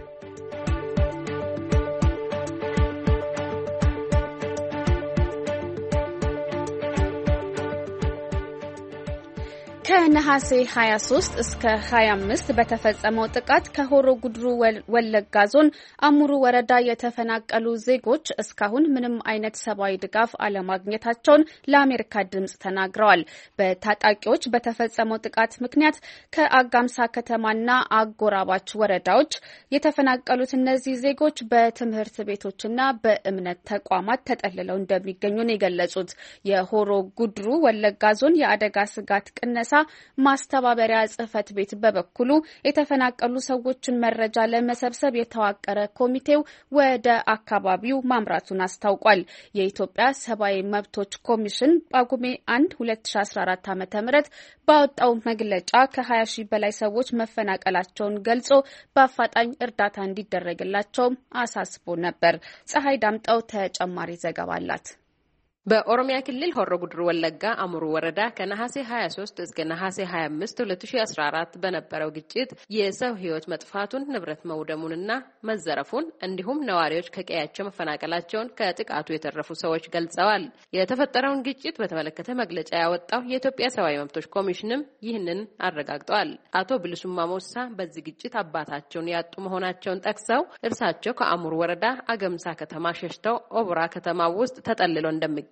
ከነሐሴ ሀያ ሶስት እስከ ሀያ አምስት በተፈጸመው ጥቃት ከሆሮ ጉድሩ ወለጋ ዞን አሙሩ ወረዳ የተፈናቀሉ ዜጎች እስካሁን ምንም አይነት ሰብአዊ ድጋፍ አለማግኘታቸውን ለአሜሪካ ድምጽ ተናግረዋል። በታጣቂዎች በተፈጸመው ጥቃት ምክንያት ከአጋምሳ ከተማና አጎራባች ወረዳዎች የተፈናቀሉት እነዚህ ዜጎች በትምህርት ቤቶችና በእምነት ተቋማት ተጠልለው እንደሚገኙ ነው የገለጹት። የሆሮ ጉድሩ ወለጋ ዞን የአደጋ ስጋት ቅነሳ ማስተባበሪያ ጽህፈት ቤት በበኩሉ የተፈናቀሉ ሰዎችን መረጃ ለመሰብሰብ የተዋቀረ ኮሚቴው ወደ አካባቢው ማምራቱን አስታውቋል። የኢትዮጵያ ሰብአዊ መብቶች ኮሚሽን ጳጉሜ አንድ ሁለት ሺ አስራ አራት ዓ.ም ባወጣው መግለጫ ከሀያ ሺህ በላይ ሰዎች መፈናቀላቸውን ገልጾ በአፋጣኝ እርዳታ እንዲደረግላቸውም አሳስቦ ነበር። ፀሐይ ዳምጠው ተጨማሪ ዘገባ አላት። በኦሮሚያ ክልል ሆሮ ጉድሩ ወለጋ አሙሩ ወረዳ ከነሐሴ ሀያ ሶስት እስከ ነሐሴ ሀያ አምስት ሁለት ሺ አስራ አራት በነበረው ግጭት የሰው ሕይወት መጥፋቱን ንብረት መውደሙንና መዘረፉን እንዲሁም ነዋሪዎች ከቀያቸው መፈናቀላቸውን ከጥቃቱ የተረፉ ሰዎች ገልጸዋል። የተፈጠረውን ግጭት በተመለከተ መግለጫ ያወጣው የኢትዮጵያ ሰብአዊ መብቶች ኮሚሽንም ይህንን አረጋግጧል። አቶ ብልሱማ ሞሳ በዚህ ግጭት አባታቸውን ያጡ መሆናቸውን ጠቅሰው እርሳቸው ከአሙሩ ወረዳ አገምሳ ከተማ ሸሽተው ኦብራ ከተማ ውስጥ ተጠልለው እንደሚገኙ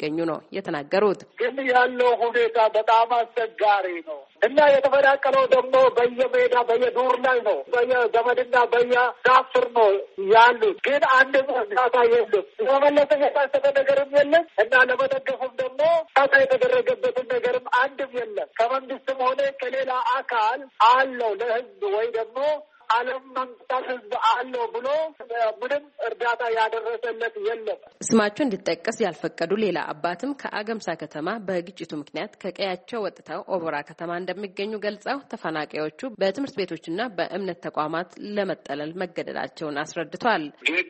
እንደሚገኙ ነው የተናገሩት። ግን ያለው ሁኔታ በጣም አስቸጋሪ ነው እና የተፈናቀለው ደግሞ በየሜዳ በየዱር ላይ ነው፣ በየዘመድና በየዛፍር ነው ያሉት። ግን አንድ እርዳታ የለም፣ ለመመለስ የታሰበ ነገርም የለም እና ለመደገፉም ደግሞ ታታ የተደረገበትን ነገርም አንድም የለም። ከመንግስትም ሆነ ከሌላ አካል አለው ለህዝብ ወይ ደግሞ ዓለም መንግስታት ህዝብ አለው ብሎ ምንም እርዳታ ያደረሰለት የለም። ስማቸው እንዲጠቀስ ያልፈቀዱ ሌላ አባትም ከአገምሳ ከተማ በግጭቱ ምክንያት ከቀያቸው ወጥተው ኦቦራ ከተማ እንደሚገኙ ገልጸው ተፈናቃዮቹ በትምህርት ቤቶችና በእምነት ተቋማት ለመጠለል መገደዳቸውን አስረድተዋል።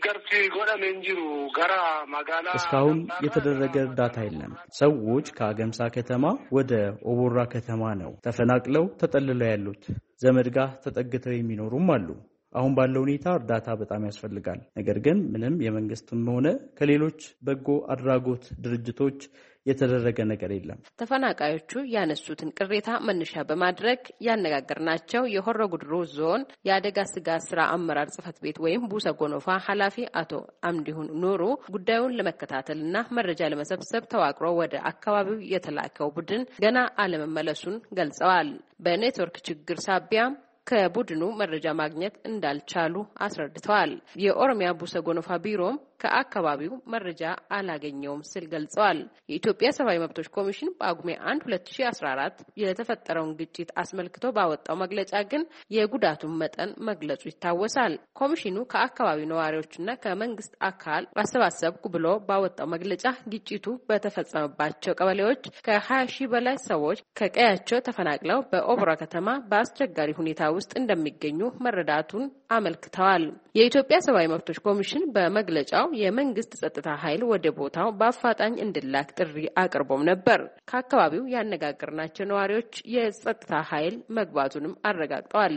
እስካሁን የተደረገ እርዳታ የለም። ሰዎች ከአገምሳ ከተማ ወደ ኦቦራ ከተማ ነው ተፈናቅለው ተጠልለው ያሉት። ዘመድ ጋር ተጠግተው የሚኖሩም አሉ። አሁን ባለው ሁኔታ እርዳታ በጣም ያስፈልጋል። ነገር ግን ምንም የመንግስትም ሆነ ከሌሎች በጎ አድራጎት ድርጅቶች የተደረገ ነገር የለም። ተፈናቃዮቹ ያነሱትን ቅሬታ መነሻ በማድረግ ያነጋገርናቸው የሆሮ ጉድሩ ዞን የአደጋ ስጋት ስራ አመራር ጽህፈት ቤት ወይም ቡሰ ጎኖፋ ኃላፊ አቶ አምዲሁን ኑሩ ጉዳዩን ለመከታተልና መረጃ ለመሰብሰብ ተዋቅሮ ወደ አካባቢው የተላከው ቡድን ገና አለመመለሱን ገልጸዋል። በኔትወርክ ችግር ሳቢያ ከቡድኑ መረጃ ማግኘት እንዳልቻሉ አስረድተዋል። የኦሮሚያ ቡሰ ጎኖፋ ቢሮም ከአካባቢው መረጃ አላገኘውም ሲል ገልጸዋል። የኢትዮጵያ ሰብአዊ መብቶች ኮሚሽን በጳጉሜ አንድ ሁለት ሺህ አስራ አራት የተፈጠረውን ግጭት አስመልክቶ ባወጣው መግለጫ ግን የጉዳቱን መጠን መግለጹ ይታወሳል። ኮሚሽኑ ከአካባቢው ነዋሪዎችና ከመንግስት አካል አሰባሰብኩ ብሎ ባወጣው መግለጫ ግጭቱ በተፈጸመባቸው ቀበሌዎች ከሀያ ሺህ በላይ ሰዎች ከቀያቸው ተፈናቅለው በኦቦራ ከተማ በአስቸጋሪ ሁኔታ ውስጥ እንደሚገኙ መረዳቱን አመልክተዋል። የኢትዮጵያ ሰብአዊ መብቶች ኮሚሽን በመግለጫው የመንግስት ጸጥታ ኃይል ወደ ቦታው በአፋጣኝ እንዲላክ ጥሪ አቅርቦም ነበር። ከአካባቢው ያነጋገርናቸው ነዋሪዎች የጸጥታ ኃይል መግባቱንም አረጋግጠዋል።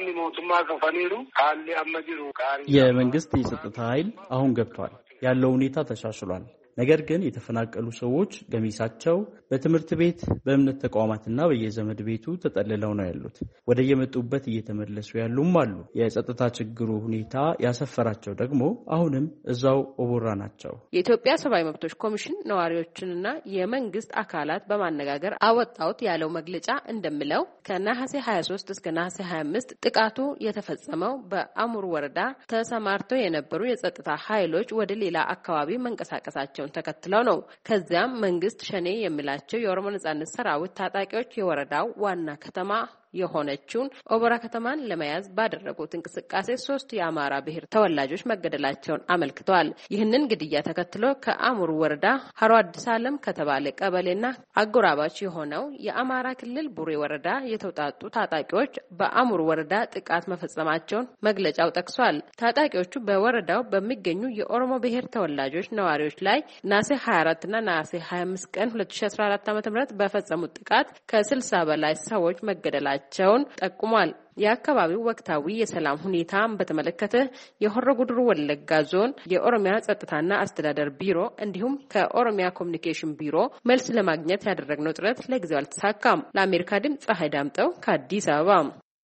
የመንግስት የጸጥታ ኃይል አሁን ገብቷል። ያለው ሁኔታ ተሻሽሏል። ነገር ግን የተፈናቀሉ ሰዎች ገሚሳቸው በትምህርት ቤት በእምነት ተቋማትና በየዘመድ ቤቱ ተጠልለው ነው ያሉት። ወደ የመጡበት እየተመለሱ ያሉም አሉ። የጸጥታ ችግሩ ሁኔታ ያሰፈራቸው ደግሞ አሁንም እዛው ኦቦራ ናቸው። የኢትዮጵያ ሰብአዊ መብቶች ኮሚሽን ነዋሪዎችንና የመንግስት አካላት በማነጋገር አወጣውት ያለው መግለጫ እንደሚለው ከነሐሴ ሀያ ሶስት እስከ ነሐሴ ሀያ አምስት ጥቃቱ የተፈጸመው በአሙር ወረዳ ተሰማርተው የነበሩ የጸጥታ ኃይሎች ወደ ሌላ አካባቢ መንቀሳቀሳቸው ተከትለው ነው። ከዚያም መንግስት ሸኔ የሚላቸው የኦሮሞ ነጻነት ሰራዊት ታጣቂዎች የወረዳው ዋና ከተማ የሆነችውን ኦቦራ ከተማን ለመያዝ ባደረጉት እንቅስቃሴ ሶስት የአማራ ብሔር ተወላጆች መገደላቸውን አመልክተዋል። ይህንን ግድያ ተከትሎ ከአሙር ወረዳ ሀሮ አዲስ ዓለም ከተባለ ቀበሌና አጎራባች የሆነው የአማራ ክልል ቡሬ ወረዳ የተውጣጡ ታጣቂዎች በአሙር ወረዳ ጥቃት መፈጸማቸውን መግለጫው ጠቅሷል። ታጣቂዎቹ በወረዳው በሚገኙ የኦሮሞ ብሔር ተወላጆች ነዋሪዎች ላይ ነሐሴ ሀያ አራት እና ነሐሴ ሀያ አምስት ቀን ሁለት ሺህ አስራ አራት ዓ.ም በፈጸሙት ጥቃት ከስልሳ በላይ ሰዎች መገደላቸውን ጠቁሟል። የአካባቢው ወቅታዊ የሰላም ሁኔታን በተመለከተ የሆሮ ጉድሩ ወለጋ ዞን የኦሮሚያ ጸጥታና አስተዳደር ቢሮ እንዲሁም ከኦሮሚያ ኮሚኒኬሽን ቢሮ መልስ ለማግኘት ያደረግነው ጥረት ለጊዜው አልተሳካም። ለአሜሪካ ድምፅ ፀሐይ ዳምጠው ከአዲስ አበባ።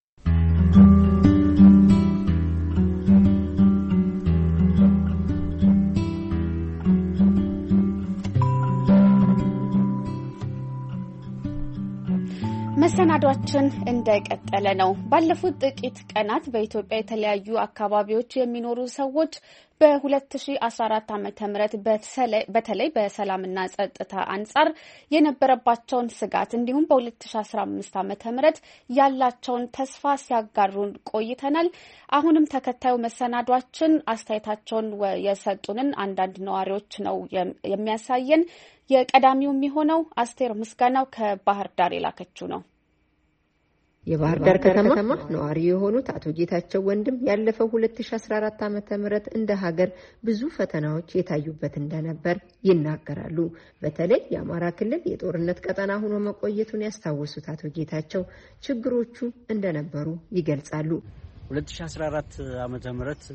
መሰናዷችን እንደቀጠለ ነው። ባለፉት ጥቂት ቀናት በኢትዮጵያ የተለያዩ አካባቢዎች የሚኖሩ ሰዎች በ2014 ዓመተ ምህረት በተለይ በሰላምና ጸጥታ አንጻር የነበረባቸውን ስጋት እንዲሁም በ2015 ዓመተ ምህረት ያላቸውን ተስፋ ሲያጋሩን ቆይተናል። አሁንም ተከታዩ መሰናዷችን አስተያየታቸውን የሰጡንን አንዳንድ ነዋሪዎች ነው የሚያሳየን። የቀዳሚው የሚሆነው አስቴር ምስጋናው ከባህር ዳር የላከችው ነው። የባህር ዳር ከተማ ነዋሪ የሆኑት አቶ ጌታቸው ወንድም ያለፈው ሁለት ሺህ አስራ አራት ዓመተ ምህረት እንደ ሀገር ብዙ ፈተናዎች የታዩበት እንደነበር ይናገራሉ። በተለይ የአማራ ክልል የጦርነት ቀጠና ሆኖ መቆየቱን ያስታወሱት አቶ ጌታቸው ችግሮቹ እንደነበሩ ይገልጻሉ። ሁለት ሺህ አስራ አራት ዓመተ ምህረት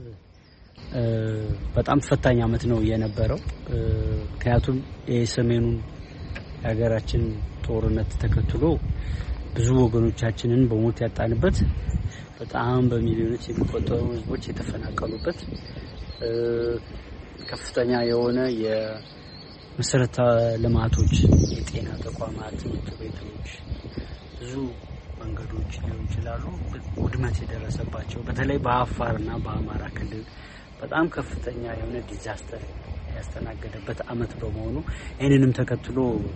በጣም ፈታኝ ዓመት ነው የነበረው። ምክንያቱም የሰሜኑን የሀገራችን ጦርነት ተከትሎ ብዙ ወገኖቻችንን በሞት ያጣንበት፣ በጣም በሚሊዮኖች የሚቆጠሩ ህዝቦች የተፈናቀሉበት፣ ከፍተኛ የሆነ መሰረተ ልማቶች፣ የጤና ተቋማት፣ ትምህርት ቤቶች፣ ብዙ መንገዶች ሊሆኑ ይችላሉ ውድመት የደረሰባቸው በተለይ በአፋርና በአማራ ክልል በጣም ከፍተኛ የሆነ ዲዛስተር ያስተናገደበት አመት በመሆኑ ይህንንም ተከትሎ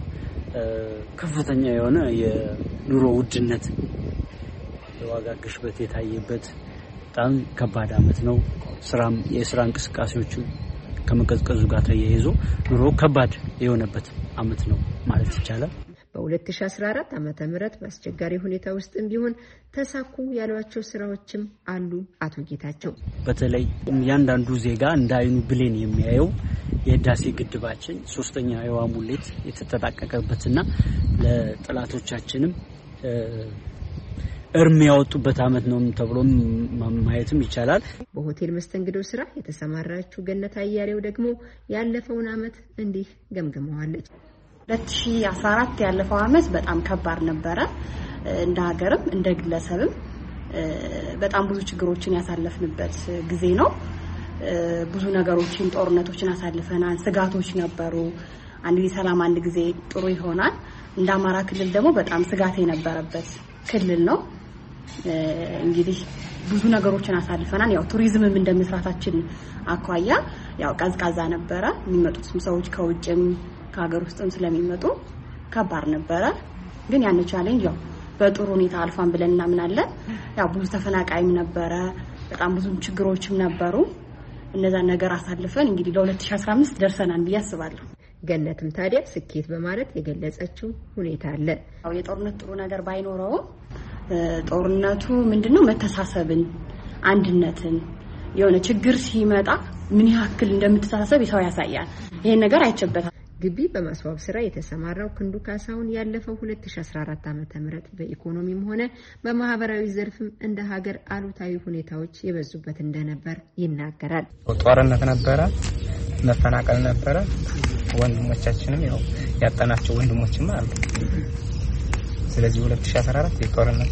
ከፍተኛ የሆነ የኑሮ ውድነት የዋጋ ግሽበት የታየበት በጣም ከባድ አመት ነው። ስራም የስራ እንቅስቃሴዎቹ ከመቀዝቀዙ ጋር ተያይዞ ኑሮ ከባድ የሆነበት አመት ነው ማለት ይቻላል። በ2014 ዓመተ ምህረት በአስቸጋሪ ሁኔታ ውስጥም ቢሆን ተሳኩ ያሏቸው ስራዎችም አሉ። አቶ ጌታቸው በተለይ ያንዳንዱ ዜጋ እንዳይኑ ብሌን የሚያየው የህዳሴ ግድባችን ሶስተኛ የውሃ ሙሌት የተጠናቀቀበትና ለጥላቶቻችንም እርም ያወጡበት አመት ነው ተብሎ ማየትም ይቻላል። በሆቴል መስተንግዶ ስራ የተሰማራችው ገነት አያሌው ደግሞ ያለፈውን አመት እንዲህ ገምገመዋለች። ሁለት ሺህ አስራ አራት ያለፈው አመት በጣም ከባድ ነበረ። እንደ ሀገርም እንደ ግለሰብም በጣም ብዙ ችግሮችን ያሳለፍንበት ጊዜ ነው። ብዙ ነገሮችን ጦርነቶችን አሳልፈናል። ስጋቶች ነበሩ። አንድ ጊዜ ሰላም፣ አንድ ጊዜ ጥሩ ይሆናል። እንደ አማራ ክልል ደግሞ በጣም ስጋት የነበረበት ክልል ነው። እንግዲህ ብዙ ነገሮችን አሳልፈናል። ያው ቱሪዝምም እንደመስራታችን አኳያ ያው ቀዝቃዛ ነበረ። የሚመጡት ሰዎች ከውጭም ከሀገር ውስጥም ስለሚመጡ ከባድ ነበረ። ግን ያን ቻሌንጅ ያው በጥሩ ሁኔታ አልፋን ብለን እናምናለን። ያው ብዙ ተፈናቃይም ነበረ፣ በጣም ብዙ ችግሮችም ነበሩ። እነዛ ነገር አሳልፈን እንግዲህ ለ2015 ደርሰናል ብዬ አስባለሁ። ገነትም ታዲያ ስኬት በማለት የገለጸችው ሁኔታ አለ። ያው የጦርነት ጥሩ ነገር ባይኖረው ጦርነቱ ምንድነው መተሳሰብን፣ አንድነትን የሆነ ችግር ሲመጣ ምን ያክል እንደምትተሳሰብ ይሰው ያሳያል። ይሄን ነገር አይቸበታል። ግቢ በማስዋብ ስራ የተሰማራው ክንዱ ካሳውን ያለፈው ሁለት ሺህ አስራ አራት ዓመተ ምህረት በኢኮኖሚም ሆነ በማህበራዊ ዘርፍም እንደ ሀገር አሉታዊ ሁኔታዎች የበዙበት እንደነበር ይናገራል። ጦርነት ነበረ፣ መፈናቀል ነበረ። ወንድሞቻችንም ያው ያጣናቸው ወንድሞችም አሉ። ስለዚህ ሁለት ሺህ አስራ አራት የጦርነት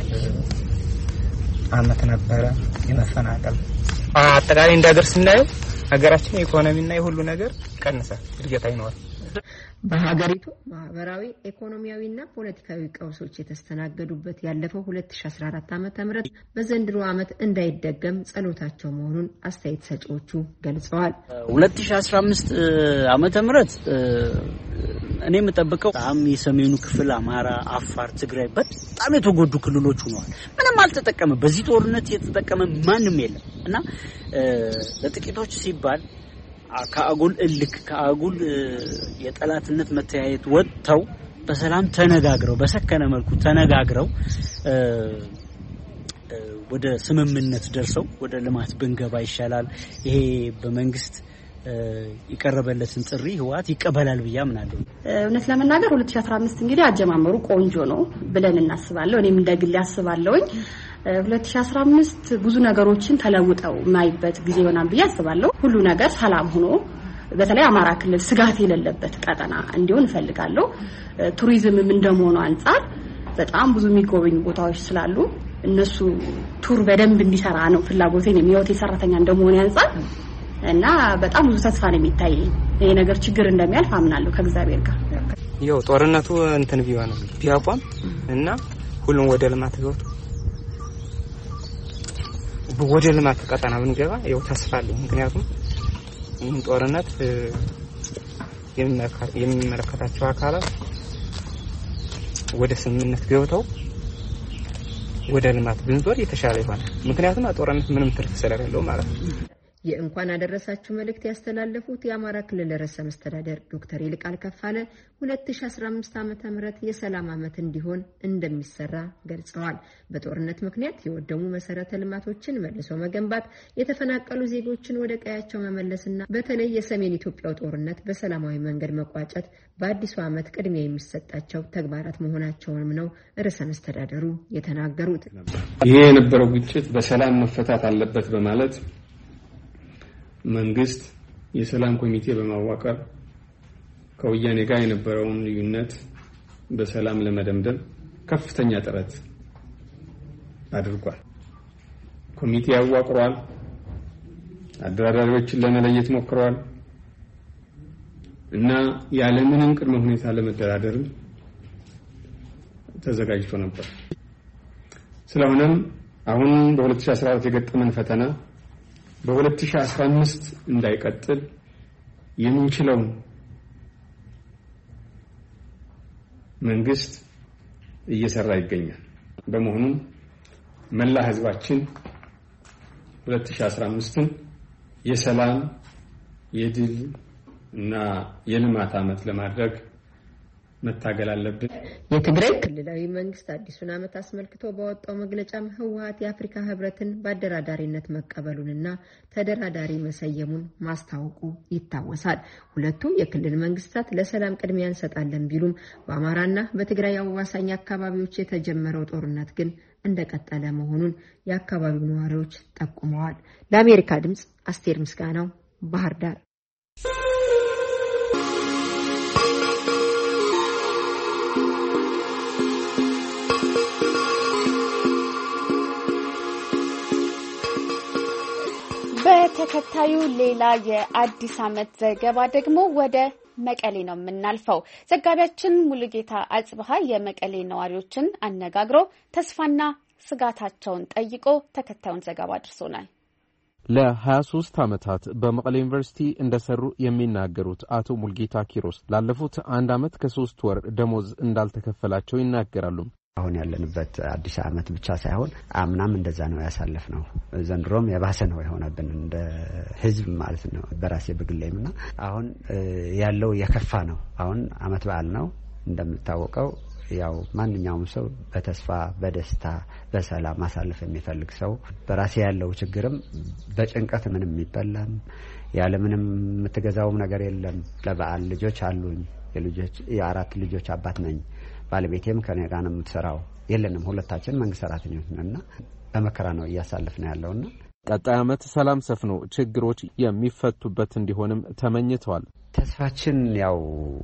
አመት ነበረ፣ የመፈናቀል አጠቃላይ እንዳገር ስናየው ሀገራችን ኢኮኖሚና የሁሉ ነገር ቀንሷል፣ እድገት አይኖርም። በሀገሪቱ ማህበራዊ ኢኮኖሚያዊና ፖለቲካዊ ቀውሶች የተስተናገዱበት ያለፈው ሁለት ሺህ አስራ አራት ዓመተ ምህረት በዘንድሮ አመት እንዳይደገም ጸሎታቸው መሆኑን አስተያየት ሰጪዎቹ ገልጸዋል። ሁለት ሺህ አስራ አምስት ዓመተ ምህረት እኔ የምጠብቀው በጣም የሰሜኑ ክፍል አማራ፣ አፋር፣ ትግራይ በጣም የተጎዱ ክልሎች ሆነዋል። ምንም አልተጠቀመ በዚህ ጦርነት የተጠቀመ ማንም የለም እና ለጥቂቶች ሲባል ከአጉል እልክ ከአጉል የጠላትነት መተያየት ወጥተው በሰላም ተነጋግረው በሰከነ መልኩ ተነጋግረው ወደ ስምምነት ደርሰው ወደ ልማት ብንገባ ይሻላል። ይሄ በመንግስት ይቀርበለትን ጥሪ ህዋት ይቀበላል ብዬ አምናለሁ። እውነት ለመናገር ሁለት ሺህ አስራ አምስት እንግዲህ አጀማመሩ ቆንጆ ነው ብለን እናስባለን። እኔም እንደግል ያስባለሁኝ ሁለት ሺህ አስራ አምስት ብዙ ነገሮችን ተለውጠው ማይበት ጊዜ ይሆናል ብዬ አስባለሁ። ሁሉ ነገር ሰላም ሆኖ በተለይ አማራ ክልል ስጋት የሌለበት ቀጠና እንዲሆን እፈልጋለሁ። ቱሪዝምም እንደመሆኑ አንፃር በጣም ብዙ የሚጎበኙ ቦታዎች ስላሉ እነሱ ቱር በደንብ እንዲሰራ ነው ፍላጎቴ። ነው የሚወቴ ሰራተኛ እንደመሆኑ አንፃር እና በጣም ብዙ ተስፋ ነው የሚታይ። ይሄ ነገር ችግር እንደሚያልፍ አምናለሁ ከእግዚአብሔር ጋር። ያው ጦርነቱ እንትን ቢሆን ቢያቋም እና ሁሉም ወደ ልማት ገብቶ ወደ ልማት ቀጠና ብንገባ ያው ተስፋ አለኝ። ምክንያቱም ይህን ጦርነት የሚመለከታቸው አካላት ወደ ስምምነት ገብተው ወደ ልማት ብንዞር የተሻለ ይሆናል። ምክንያቱም ጦርነት ምንም ትርፍ ስለሌለው ማለት ነው። የእንኳን አደረሳችሁ መልእክት ያስተላለፉት የአማራ ክልል ርዕሰ መስተዳድር ዶክተር ይልቃል ከፋለ ሁለት ሺህ አስራ አምስት ዓመተ ምህረት የሰላም ዓመት እንዲሆን እንደሚሰራ ገልጸዋል። በጦርነት ምክንያት የወደሙ መሰረተ ልማቶችን መልሶ መገንባት፣ የተፈናቀሉ ዜጎችን ወደ ቀያቸው መመለስና በተለይ የሰሜን ኢትዮጵያው ጦርነት በሰላማዊ መንገድ መቋጨት በአዲሱ ዓመት ቅድሚያ የሚሰጣቸው ተግባራት መሆናቸውንም ነው ርዕሰ መስተዳድሩ የተናገሩት። ይሄ የነበረው ግጭት በሰላም መፈታት አለበት በማለት መንግስት የሰላም ኮሚቴ በማዋቀር ከወያኔ ጋር የነበረውን ልዩነት በሰላም ለመደምደም ከፍተኛ ጥረት አድርጓል። ኮሚቴ ያዋቅሯል። አደራዳሪዎችን ለመለየት ሞክረዋል። እና ያለምንም ቅድመ ሁኔታ ለመደራደር ተዘጋጅቶ ነበር። ስለሆነም አሁን በ2014 የገጠመን ፈተና በ2015 እንዳይቀጥል የምንችለው መንግስት እየሰራ ይገኛል። በመሆኑም መላ ህዝባችን ሁለት ሺህ አስራ አምስትን የሰላም የድል እና የልማት ዓመት ለማድረግ መታገል አለብን። የትግራይ ክልላዊ መንግስት አዲሱን ዓመት አስመልክቶ በወጣው መግለጫም ህወሓት የአፍሪካ ህብረትን በአደራዳሪነት መቀበሉንና ተደራዳሪ መሰየሙን ማስታወቁ ይታወሳል። ሁለቱም የክልል መንግስታት ለሰላም ቅድሚያ እንሰጣለን ቢሉም በአማራና በትግራይ አዋሳኝ አካባቢዎች የተጀመረው ጦርነት ግን እንደቀጠለ መሆኑን የአካባቢው ነዋሪዎች ጠቁመዋል። ለአሜሪካ ድምጽ አስቴር ምስጋናው ባህር ዳር። በተከታዩ ሌላ የአዲስ ዓመት ዘገባ ደግሞ ወደ መቀሌ ነው የምናልፈው። ዘጋቢያችን ሙሉጌታ አጽብሃ የመቀሌ ነዋሪዎችን አነጋግሮ ተስፋና ስጋታቸውን ጠይቆ ተከታዩን ዘገባ አድርሶናል። ለ23 ዓመታት በመቀሌ ዩኒቨርሲቲ እንደሰሩ የሚናገሩት አቶ ሙልጌታ ኪሮስ ላለፉት አንድ ዓመት ከሶስት ወር ደሞዝ እንዳልተከፈላቸው ይናገራሉ። አሁን ያለንበት አዲስ ዓመት ብቻ ሳይሆን አምናም እንደዛ ነው ያሳለፍነው። ዘንድሮም የባሰ ነው የሆነብን እንደ ህዝብ ማለት ነው። በራሴ በግሌምና አሁን ያለው የከፋ ነው። አሁን ዓመት በዓል ነው እንደምታወቀው። ያው ማንኛውም ሰው በተስፋ በደስታ በሰላም ማሳለፍ የሚፈልግ ሰው በራሴ ያለው ችግርም በጭንቀት ምንም ይበላም ያለ ምንም የምትገዛውም ነገር የለም። ለበዓል ልጆች አሉኝ። የልጆች የአራት ልጆች አባት ነኝ። ባለቤቴም ከኔ ጋር ነው የምትሰራው። የለንም ሁለታችን መንግስት ሰራተኞች ነንና በመከራ ነው እያሳለፍን ያለውና ቀጣይ ዓመት ሰላም ሰፍኖ ችግሮች የሚፈቱበት እንዲሆንም ተመኝተዋል። ተስፋችን ያው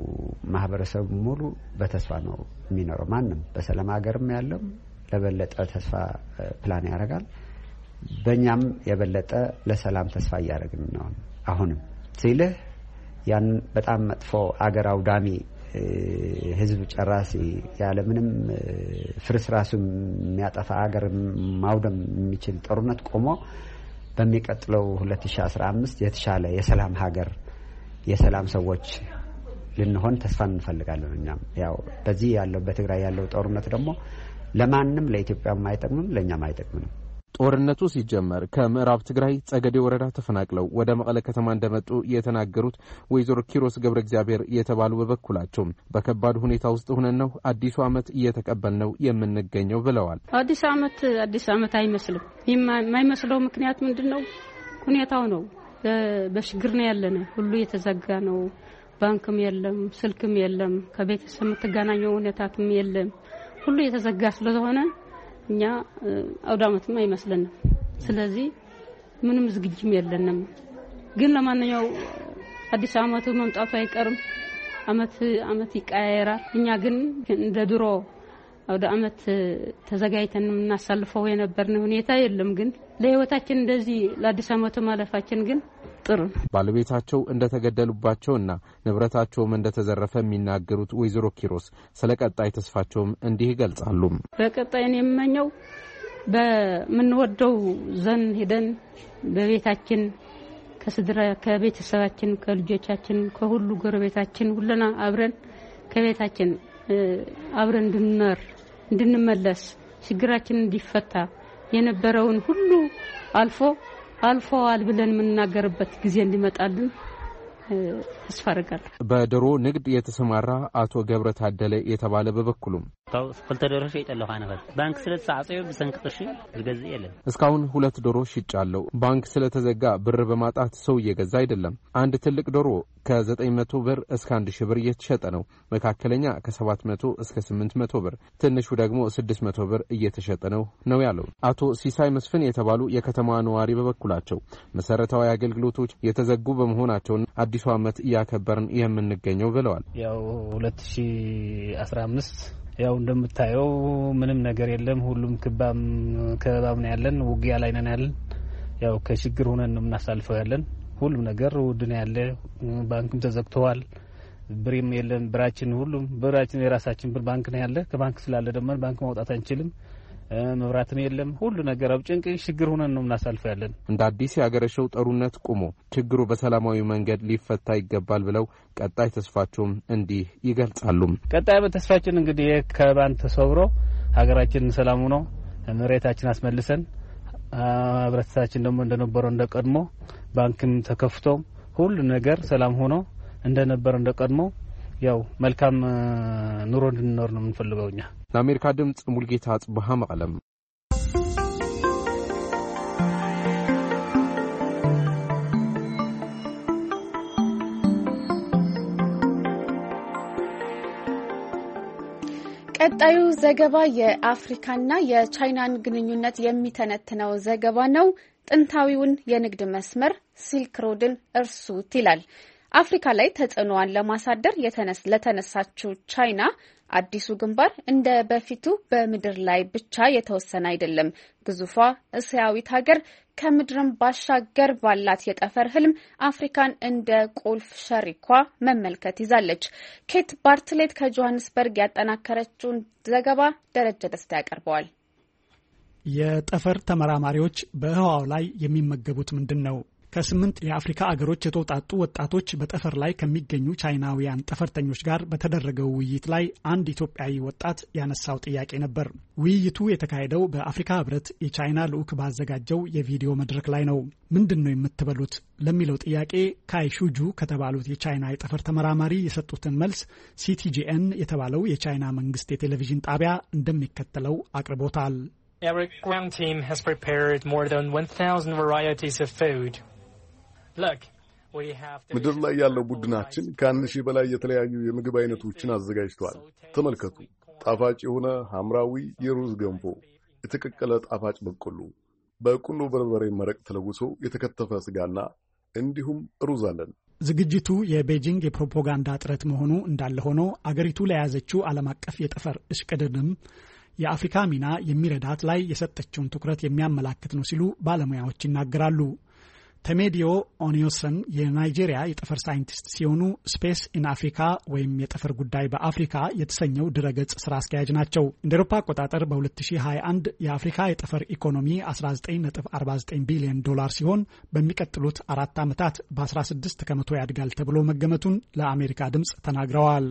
ማህበረሰቡ ሙሉ በተስፋ ነው የሚኖረው። ማንም በሰላም ሀገርም ያለው ለበለጠ ተስፋ ፕላን ያደርጋል። በእኛም የበለጠ ለሰላም ተስፋ እያደረግን ነው። አሁንም ሲልህ ያን በጣም መጥፎ አገር አውዳሚ ህዝብ ጨራሲ ያለ ምንም ፍርስራሱ የሚያጠፋ አገር ማውደም የሚችል ጦርነት ቆሞ በሚቀጥለው ሁለት ሺህ አስራ አምስት የተሻለ የሰላም ሀገር የሰላም ሰዎች ልንሆን ተስፋ እንፈልጋለን። እኛም ያው በዚህ ያለው በትግራይ ያለው ጦርነት ደግሞ ለማንም ለኢትዮጵያም አይጠቅምም ለኛም አይጠቅምም። ጦርነቱ ሲጀመር ከምዕራብ ትግራይ ጸገዴ ወረዳ ተፈናቅለው ወደ መቀለ ከተማ እንደመጡ የተናገሩት ወይዘሮ ኪሮስ ገብረ እግዚአብሔር የተባሉ በበኩላቸው በከባድ ሁኔታ ውስጥ ሆነን ነው አዲሱ ዓመት እየተቀበልነው የምንገኘው ብለዋል። አዲስ ዓመት አዲስ ዓመት አይመስልም። የማይመስለው ምክንያት ምንድነው? ሁኔታው ነው። በሽግር ነው ያለነው። ሁሉ የተዘጋ ነው። ባንክም የለም፣ ስልክም የለም፣ ከቤተሰብ የምትገናኘው ሁኔታም የለም። ሁሉ የተዘጋ ስለሆነ እኛ አውዳመትም አይመስልንም። ስለዚህ ምንም ዝግጅም የለንም። ግን ለማንኛው አዲስ ዓመቱ መምጣቱ አይቀርም። ዓመት ዓመት ይቀያየራል። እኛ ግን እንደ ድሮ አውዳ ዓመት ተዘጋጅተን እናሳልፈው የነበርነው ሁኔታ የለም። ግን ለህይወታችን እንደዚህ ለአዲስ ዓመቱ ማለፋችን ግን ጥሩ ነው። ባለቤታቸው እንደተገደሉባቸውና ንብረታቸውም እንደተዘረፈ የሚናገሩት ወይዘሮ ኪሮስ ስለቀጣይ ተስፋቸውም እንዲህ ይገልጻሉ። በቀጣይ እኔ የምመኘው በምንወደው ዘን ሄደን በቤታችን ከስድራ ከቤተሰባችን ከልጆቻችን ከሁሉ ጎረቤታችን ሁሉና አብረን ከቤታችን አብረን እንድንኖር እንድንመለስ ችግራችን እንዲፈታ የነበረውን ሁሉ አልፎ አልፎዋል ብለን የምንናገርበት ጊዜ እንዲመጣልን ተስፋ አደርጋለሁ። በዶሮ ንግድ የተሰማራ አቶ ገብረ ታደለ የተባለ በበኩሉም ታው ፍልተደረ ሸይጠለው አነፈል ባንክ ስለተጻጸዩ በሰንክጥሽ ዝገዝ የለም። እስካሁን ሁለት ዶሮ ሽጫለው። ባንክ ስለተዘጋ ብር በማጣት ሰው እየገዛ አይደለም። አንድ ትልቅ ዶሮ ከዘጠኝ መቶ ብር እስከ አንድ ሺህ ብር እየተሸጠ ነው። መካከለኛ ከሰባት መቶ እስከ ስምንት መቶ ብር፣ ትንሹ ደግሞ ስድስት መቶ ብር እየተሸጠ ነው ነው ያለው። አቶ ሲሳይ መስፍን የተባሉ የከተማዋ ነዋሪ በበኩላቸው መሰረታዊ አገልግሎቶች የተዘጉ በመሆናቸው አዲሱ ዓመት ያከበርን የምንገኘው ብለዋል። ያው ሁለት ሺህ አስራ አምስት ያው እንደምታየው ምንም ነገር የለም። ሁሉም ክባም ከባብ ነው ያለን። ውጊያ ላይ ነን ያለን። ያው ከችግር ሆነን ነው እናሳልፈው ያለን። ሁሉም ነገር ውድ ነው ያለ። ባንክም ተዘግቷል። ብርም የለም ብራችን ሁሉም ብራችን የራሳችን ብር ባንክ ነው ያለ ከባንክ ስላለ ደግሞ ባንክ ማውጣት አንችልም መብራትም የለም ሁሉ ነገር አብጭንቅ ችግር ሆነን ነው እናሳልፈው ያለን እንደ አዲስ ያገረሸው ጦርነት ቆሞ ችግሩ በሰላማዊ መንገድ ሊፈታ ይገባል ብለው ቀጣይ ተስፋቸውም እንዲህ ይገልጻሉ ቀጣይ በተስፋችን እንግዲህ ከባንክ ተሰብሮ ሀገራችን ሰላም ሆኖ መሬታችን አስመልሰን ህብረተሰባችን ደግሞ እንደነበረው እንደቀድሞ ባንክም ተከፍቶ ሁሉ ነገር ሰላም ሆኖ እንደነበረው እንደቀድሞ ያው መልካም ኑሮ እንድንኖር ነው የምንፈልገውኛ ለአሜሪካ ድምጽ ሙልጌታ አጽብሃ መቀለም ቀጣዩ ዘገባ የአፍሪካና የቻይናን ግንኙነት የሚተነትነው ዘገባ ነው ጥንታዊውን የንግድ መስመር ሲልክ ሮድን እርሱት ይላል አፍሪካ ላይ ተጽዕኖዋን ለማሳደር የተነስ ለተነሳችው ቻይና አዲሱ ግንባር እንደ በፊቱ በምድር ላይ ብቻ የተወሰነ አይደለም ግዙፏ እስያዊት ሀገር ከምድርም ባሻገር ባላት የጠፈር ህልም አፍሪካን እንደ ቁልፍ ሸሪኳ መመልከት ይዛለች ኬት ባርትሌት ከጆሃንስበርግ ያጠናከረችውን ዘገባ ደረጀ ደስታ ያቀርበዋል የጠፈር ተመራማሪዎች በህዋው ላይ የሚመገቡት ምንድነው ከስምንት የአፍሪካ አገሮች የተውጣጡ ወጣቶች በጠፈር ላይ ከሚገኙ ቻይናውያን ጠፈርተኞች ጋር በተደረገው ውይይት ላይ አንድ ኢትዮጵያዊ ወጣት ያነሳው ጥያቄ ነበር። ውይይቱ የተካሄደው በአፍሪካ ህብረት የቻይና ልዑክ ባዘጋጀው የቪዲዮ መድረክ ላይ ነው። ምንድነው የምትበሉት ለሚለው ጥያቄ ካይሹጁ ከተባሉት የቻይና የጠፈር ተመራማሪ የሰጡትን መልስ ሲቲጂኤን የተባለው የቻይና መንግስት የቴሌቪዥን ጣቢያ እንደሚከተለው አቅርቦታል። Our ground team has prepared more than one thousand varieties of food. Look, we have ምድር ላይ ያለው ቡድናችን ከአንድ ሺህ በላይ የተለያዩ የምግብ አይነቶችን አዘጋጅቷል። ተመልከቱ። ጣፋጭ የሆነ ሐምራዊ የሩዝ ገንፎ፣ የተቀቀለ ጣፋጭ በቆሎ፣ በቁንዶ በርበሬ መረቅ ተለውሶ የተከተፈ ስጋና እንዲሁም ሩዝ አለን። ዝግጅቱ የቤጂንግ የፕሮፓጋንዳ ጥረት መሆኑ እንዳለ ሆኖ አገሪቱ ለያዘችው ዓለም አቀፍ የጠፈር እሽቅድድም የአፍሪካ ሚና የሚረዳት ላይ የሰጠችውን ትኩረት የሚያመላክት ነው ሲሉ ባለሙያዎች ይናገራሉ። ተሜዲዮ ኦኒዮሰን የናይጄሪያ የጠፈር ሳይንቲስት ሲሆኑ ስፔስ ኢን አፍሪካ ወይም የጠፈር ጉዳይ በአፍሪካ የተሰኘው ድረገጽ ስራ አስኪያጅ ናቸው። እንደ አውሮፓ አቆጣጠር በ2021 የአፍሪካ የጠፈር ኢኮኖሚ አስራ ዘጠኝ ነጥብ አርባ ዘጠኝ ቢሊዮን ዶላር ሲሆን በሚቀጥሉት አራት ዓመታት በ16 ከመቶ ያድጋል ተብሎ መገመቱን ለአሜሪካ ድምጽ ተናግረዋል።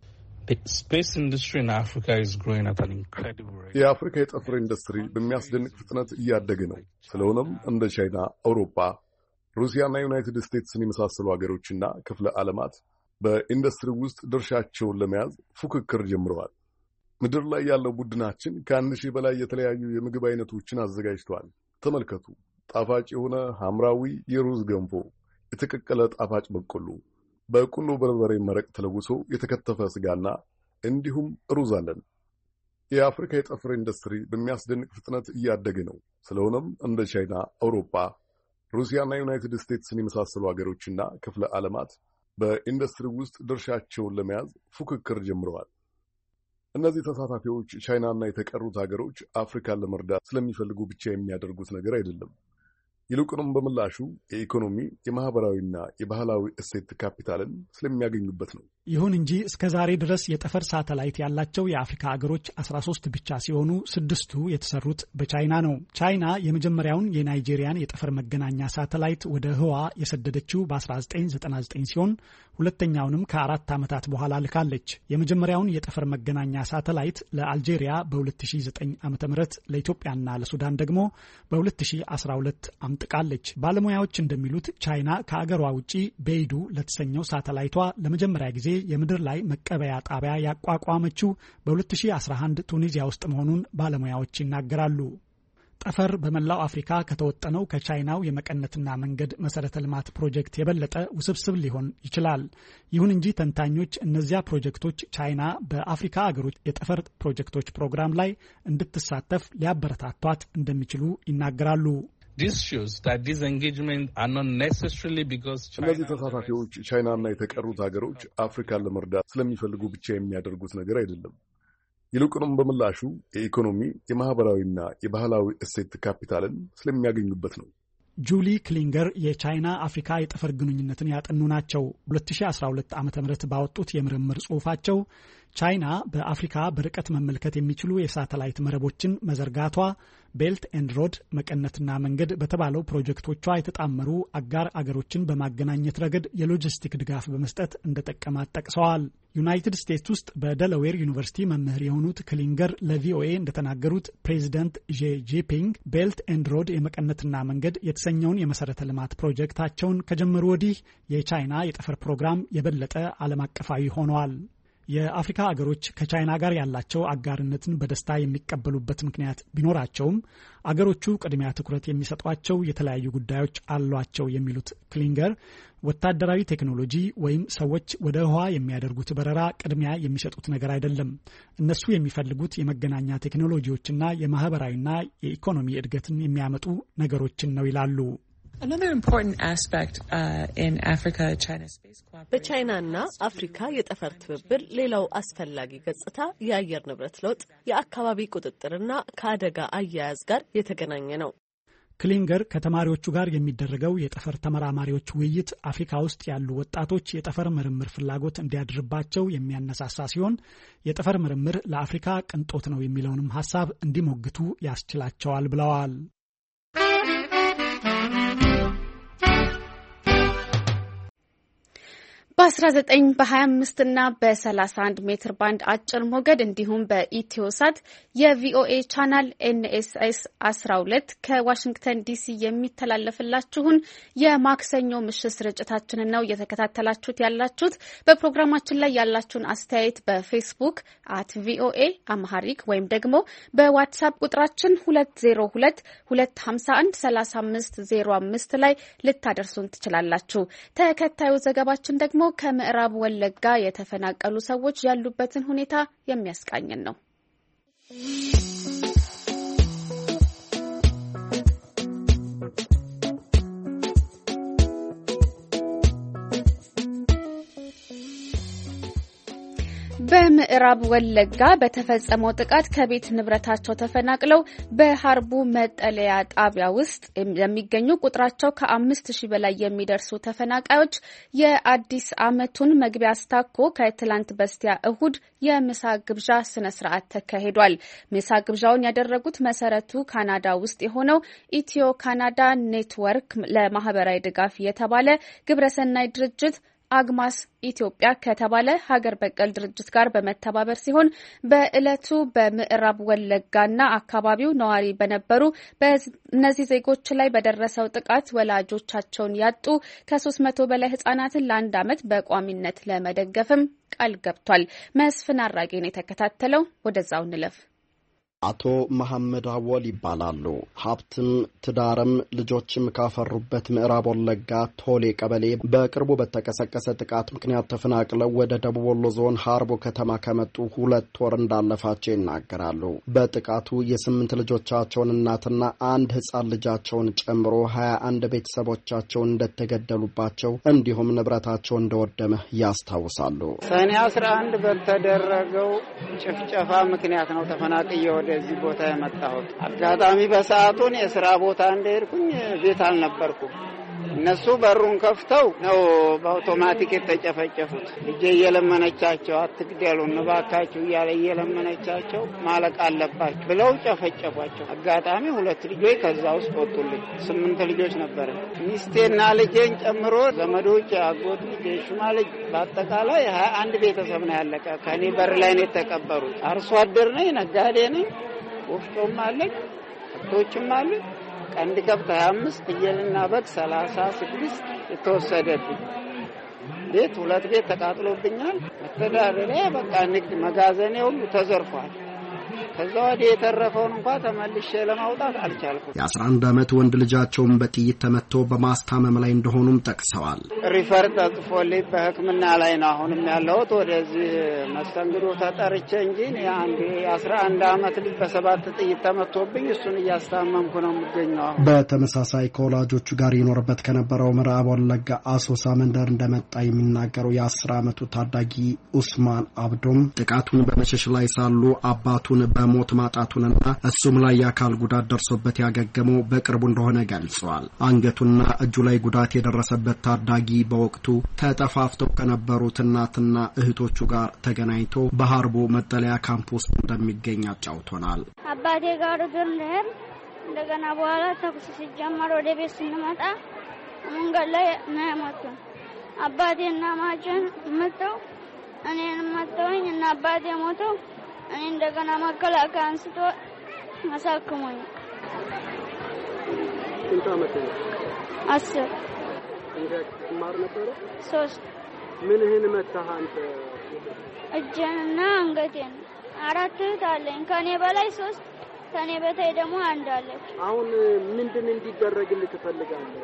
Space industry in Africa is growing at an incredible rate. የአፍሪካ የጠፈር ኢንዱስትሪ በሚያስደንቅ ፍጥነት እያደገ ነው። ስለሆነም እንደ ቻይና፣ አውሮፓ፣ ሩሲያና ዩናይትድ ስቴትስን የመሳሰሉ ሀገሮችና ክፍለ ዓለማት በኢንዱስትሪ ውስጥ ድርሻቸውን ለመያዝ ፉክክር ጀምረዋል። ምድር ላይ ያለው ቡድናችን ከአንድ ሺህ በላይ የተለያዩ የምግብ አይነቶችን አዘጋጅቷል። ተመልከቱ። ጣፋጭ የሆነ ሐምራዊ የሩዝ ገንፎ፣ የተቀቀለ ጣፋጭ በቆሎ፣ በቁንዶ በርበሬ መረቅ ተለውሶ የተከተፈ ስጋና እንዲሁም ሩዝ አለን። የአፍሪካ የጠፈር ኢንዱስትሪ በሚያስደንቅ ፍጥነት እያደገ ነው። ስለሆነም እንደ ቻይና፣ አውሮፓ፣ ሩሲያና ዩናይትድ ስቴትስን የመሳሰሉ ሀገሮችና ክፍለ ዓለማት በኢንዱስትሪ ውስጥ ድርሻቸውን ለመያዝ ፉክክር ጀምረዋል። እነዚህ ተሳታፊዎች ቻይናና የተቀሩት ሀገሮች አፍሪካን ለመርዳት ስለሚፈልጉ ብቻ የሚያደርጉት ነገር አይደለም። ይልቁንም በምላሹ የኢኮኖሚ የማህበራዊና የባህላዊ እሴት ካፒታልን ስለሚያገኙበት ነው። ይሁን እንጂ እስከ ዛሬ ድረስ የጠፈር ሳተላይት ያላቸው የአፍሪካ አገሮች አስራ ሶስት ብቻ ሲሆኑ ስድስቱ የተሰሩት በቻይና ነው። ቻይና የመጀመሪያውን የናይጄሪያን የጠፈር መገናኛ ሳተላይት ወደ ህዋ የሰደደችው በ1999 ሲሆን ሁለተኛውንም ከአራት ዓመታት በኋላ ልካለች። የመጀመሪያውን የጠፈር መገናኛ ሳተላይት ለአልጄሪያ በ2009 ዓመተ ምህረት ለኢትዮጵያና ለሱዳን ደግሞ በ2012 አምጥቃለች። ባለሙያዎች እንደሚሉት ቻይና ከአገሯ ውጪ ቤይዱ ለተሰኘው ሳተላይቷ ለመጀመሪያ ጊዜ የምድር ላይ መቀበያ ጣቢያ ያቋቋመችው በ2011 ቱኒዚያ ውስጥ መሆኑን ባለሙያዎች ይናገራሉ። ጠፈር በመላው አፍሪካ ከተወጠነው ከቻይናው የመቀነትና መንገድ መሰረተ ልማት ፕሮጀክት የበለጠ ውስብስብ ሊሆን ይችላል። ይሁን እንጂ ተንታኞች እነዚያ ፕሮጀክቶች ቻይና በአፍሪካ አገሮች የጠፈር ፕሮጀክቶች ፕሮግራም ላይ እንድትሳተፍ ሊያበረታቷት እንደሚችሉ ይናገራሉ። እነዚህ ተሳታፊዎች ቻይናና የተቀሩት ሀገሮች አፍሪካን ለመርዳት ስለሚፈልጉ ብቻ የሚያደርጉት ነገር አይደለም። ይልቁንም በምላሹ የኢኮኖሚ የማህበራዊና የባህላዊ እሴት ካፒታልን ስለሚያገኙበት ነው። ጁሊ ክሊንገር የቻይና አፍሪካ የጠፈር ግንኙነትን ያጠኑ ናቸው። ሁለት ሺህ አስራ ሁለት ዓመተ ምህረት ባወጡት የምርምር ጽሑፋቸው ቻይና በአፍሪካ በርቀት መመልከት የሚችሉ የሳተላይት መረቦችን መዘርጋቷ ቤልት ኤንድ ሮድ መቀነትና መንገድ በተባለው ፕሮጀክቶቿ የተጣመሩ አጋር አገሮችን በማገናኘት ረገድ የሎጂስቲክ ድጋፍ በመስጠት እንደጠቀማት ጠቅሰዋል። ዩናይትድ ስቴትስ ውስጥ በደላዌር ዩኒቨርሲቲ መምህር የሆኑት ክሊንገር ለቪኦኤ እንደተናገሩት ፕሬዚደንት ዢ ጂንፒንግ ቤልት ኤንድ ሮድ የመቀነትና መንገድ የተሰኘውን የመሰረተ ልማት ፕሮጀክታቸውን ከጀመሩ ወዲህ የቻይና የጠፈር ፕሮግራም የበለጠ ዓለም አቀፋዊ ሆነዋል። የአፍሪካ አገሮች ከቻይና ጋር ያላቸው አጋርነትን በደስታ የሚቀበሉበት ምክንያት ቢኖራቸውም አገሮቹ ቅድሚያ ትኩረት የሚሰጧቸው የተለያዩ ጉዳዮች አሏቸው የሚሉት ክሊንገር ወታደራዊ ቴክኖሎጂ ወይም ሰዎች ወደ ህዋ የሚያደርጉት በረራ ቅድሚያ የሚሰጡት ነገር አይደለም። እነሱ የሚፈልጉት የመገናኛ ቴክኖሎጂዎችና የማህበራዊና የኢኮኖሚ እድገትን የሚያመጡ ነገሮችን ነው ይላሉ። Another important aspect uh, in Africa China space cooperation በቻይናና አፍሪካ የጠፈር ትብብር ሌላው አስፈላጊ ገጽታ የአየር ንብረት ለውጥ የአካባቢ ቁጥጥርና ከአደጋ አያያዝ ጋር የተገናኘ ነው። ክሊንገር ከተማሪዎቹ ጋር የሚደረገው የጠፈር ተመራማሪዎች ውይይት አፍሪካ ውስጥ ያሉ ወጣቶች የጠፈር ምርምር ፍላጎት እንዲያድርባቸው የሚያነሳሳ ሲሆን የጠፈር ምርምር ለአፍሪካ ቅንጦት ነው የሚለውንም ሐሳብ እንዲሞግቱ ያስችላቸዋል ብለዋል። በ19 በ25 እና በ31 ሜትር ባንድ አጭር ሞገድ እንዲሁም በኢትዮሳት የቪኦኤ ቻናል ኤንኤስኤስ አስራ ሁለት ከዋሽንግተን ዲሲ የሚተላለፍላችሁን የማክሰኞ ምሽት ስርጭታችንን ነው እየተከታተላችሁት ያላችሁት። በፕሮግራማችን ላይ ያላችሁን አስተያየት በፌስቡክ አት ቪኦኤ አምሃሪክ ወይም ደግሞ በዋትስአፕ ቁጥራችን ሁለት ዜሮ ሁለት ሁለት ሀምሳ አንድ ሰላሳ አምስት ዜሮ አምስት ላይ ልታደርሱን ትችላላችሁ። ተከታዩ ዘገባችን ደግሞ ከምዕራብ ወለጋ የተፈናቀሉ ሰዎች ያሉበትን ሁኔታ የሚያስቃኝን ነው። በምዕራብ ወለጋ በተፈጸመው ጥቃት ከቤት ንብረታቸው ተፈናቅለው በሀርቡ መጠለያ ጣቢያ ውስጥ የሚገኙ ቁጥራቸው ከአምስት ሺህ በላይ የሚደርሱ ተፈናቃዮች የአዲስ ዓመቱን መግቢያ አስታኮ ከትላንት በስቲያ እሁድ የምሳ ግብዣ ስነ ስርዓት ተካሂዷል። ምሳ ግብዣውን ያደረጉት መሰረቱ ካናዳ ውስጥ የሆነው ኢትዮ ካናዳ ኔትወርክ ለማህበራዊ ድጋፍ የተባለ ግብረሰናይ ድርጅት አግማስ ኢትዮጵያ ከተባለ ሀገር በቀል ድርጅት ጋር በመተባበር ሲሆን በእለቱ በምዕራብ ወለጋና አካባቢው ነዋሪ በነበሩ በእነዚህ ዜጎች ላይ በደረሰው ጥቃት ወላጆቻቸውን ያጡ ከሶስት መቶ በላይ ህጻናትን ለአንድ ዓመት በቋሚነት ለመደገፍም ቃል ገብቷል። መስፍን አራጌን የተከታተለው ወደዛው እንለፍ። አቶ መሐመድ አወል ይባላሉ። ሀብትም ትዳርም ልጆችም ካፈሩበት ምዕራብ ወለጋ ቶሌ ቀበሌ በቅርቡ በተቀሰቀሰ ጥቃት ምክንያት ተፈናቅለው ወደ ደቡብ ወሎ ዞን ሀርቡ ከተማ ከመጡ ሁለት ወር እንዳለፋቸው ይናገራሉ። በጥቃቱ የስምንት ልጆቻቸውን እናትና አንድ ህጻን ልጃቸውን ጨምሮ ሀያ አንድ ቤተሰቦቻቸውን እንደተገደሉባቸው እንዲሁም ንብረታቸው እንደወደመ ያስታውሳሉ። ሰኔ አስራ አንድ በተደረገው ጭፍጨፋ ምክንያት ነው ተፈናቅየው እዚህ ቦታ የመጣሁት። አጋጣሚ በሰዓቱን የሥራ ቦታ እንደሄድኩኝ ቤት አልነበርኩም። እነሱ በሩን ከፍተው ነው በአውቶማቲክ የተጨፈጨፉት። ልጄ እየለመነቻቸው አትግደሉን እባካችሁ እያለ እየለመነቻቸው ማለቅ አለባችሁ ብለው ጨፈጨፏቸው። አጋጣሚ ሁለት ልጆች ከዛ ውስጥ ወጡልኝ። ስምንት ልጆች ነበር። ሚስቴና ልጄን ጨምሮ ዘመዶች፣ አጎት ልጅ፣ ሽማ ልጅ በአጠቃላይ ሀያ አንድ ቤተሰብ ነው ያለቀ። ከኔ በር ላይ ነው የተቀበሩት። አርሶ አደር ነኝ፣ ነጋዴ ነኝ፣ ወፍጮም አለኝ፣ ከብቶችም አለኝ። ቀንድ ከብት ሀያ አምስት ፍየልና በግ ሰላሳ ስድስት የተወሰደብኝ። ቤት ሁለት ቤት ተቃጥሎብኛል። መተዳደሪያ በቃ ንግድ መጋዘኔ ሁሉ ተዘርፏል። ከዛ ወዲህ የተረፈውን እንኳን ተመልሼ ለማውጣት አልቻልኩም። የአስራ አንድ ዓመት ወንድ ልጃቸውን በጥይት ተመቶ በማስታመም ላይ እንደሆኑም ጠቅሰዋል። ሪፈር ተጽፎልኝ በሕክምና ላይ ነው አሁንም ያለሁት። ወደዚህ መስተንግዶ ተጠርቼ እንጂ አንድ የአስራ አንድ ዓመት ልጅ በሰባት ጥይት ተመቶብኝ እሱን እያስታመምኩ ነው የምገኘው። በተመሳሳይ ከወላጆቹ ጋር ይኖርበት ከነበረው ምዕራብ ወለጋ አሶሳ መንደር እንደመጣ የሚናገረው የአስር ዓመቱ ታዳጊ ኡስማን አብዶም ጥቃቱን በመሸሽ ላይ ሳሉ አባቱን በ በሞት ማጣቱንና እሱም ላይ የአካል ጉዳት ደርሶበት ያገገመው በቅርቡ እንደሆነ ገልጿል። አንገቱና እጁ ላይ ጉዳት የደረሰበት ታዳጊ በወቅቱ ተጠፋፍተው ከነበሩት እናትና እህቶቹ ጋር ተገናኝቶ በሀርቡ መጠለያ ካምፕ ውስጥ እንደሚገኝ አጫውቶናል። አባቴ ጋር ድርነር እንደገና በኋላ ተኩስ ሲጀመር ወደ ቤት ስንመጣ መንገድ ላይ ነው የሞቱት። አባቴና ማጀን መተው እኔን መተውኝ እና አባቴ ሞተው እኔ እንደገና መከላከያ አንስቶ አሳክሞኝ። ስንት ዓመት ነው? አስር እንዴት ማር ነበር? ሶስት ምን ይሄን መታህ አንተ? እጄንና አንገቴን። አራት ታለኝ ከኔ በላይ ሶስት ከኔ በታይ ደግሞ አንድ አለች። አሁን ምንድን እንዲደረግልህ ትፈልጋለህ?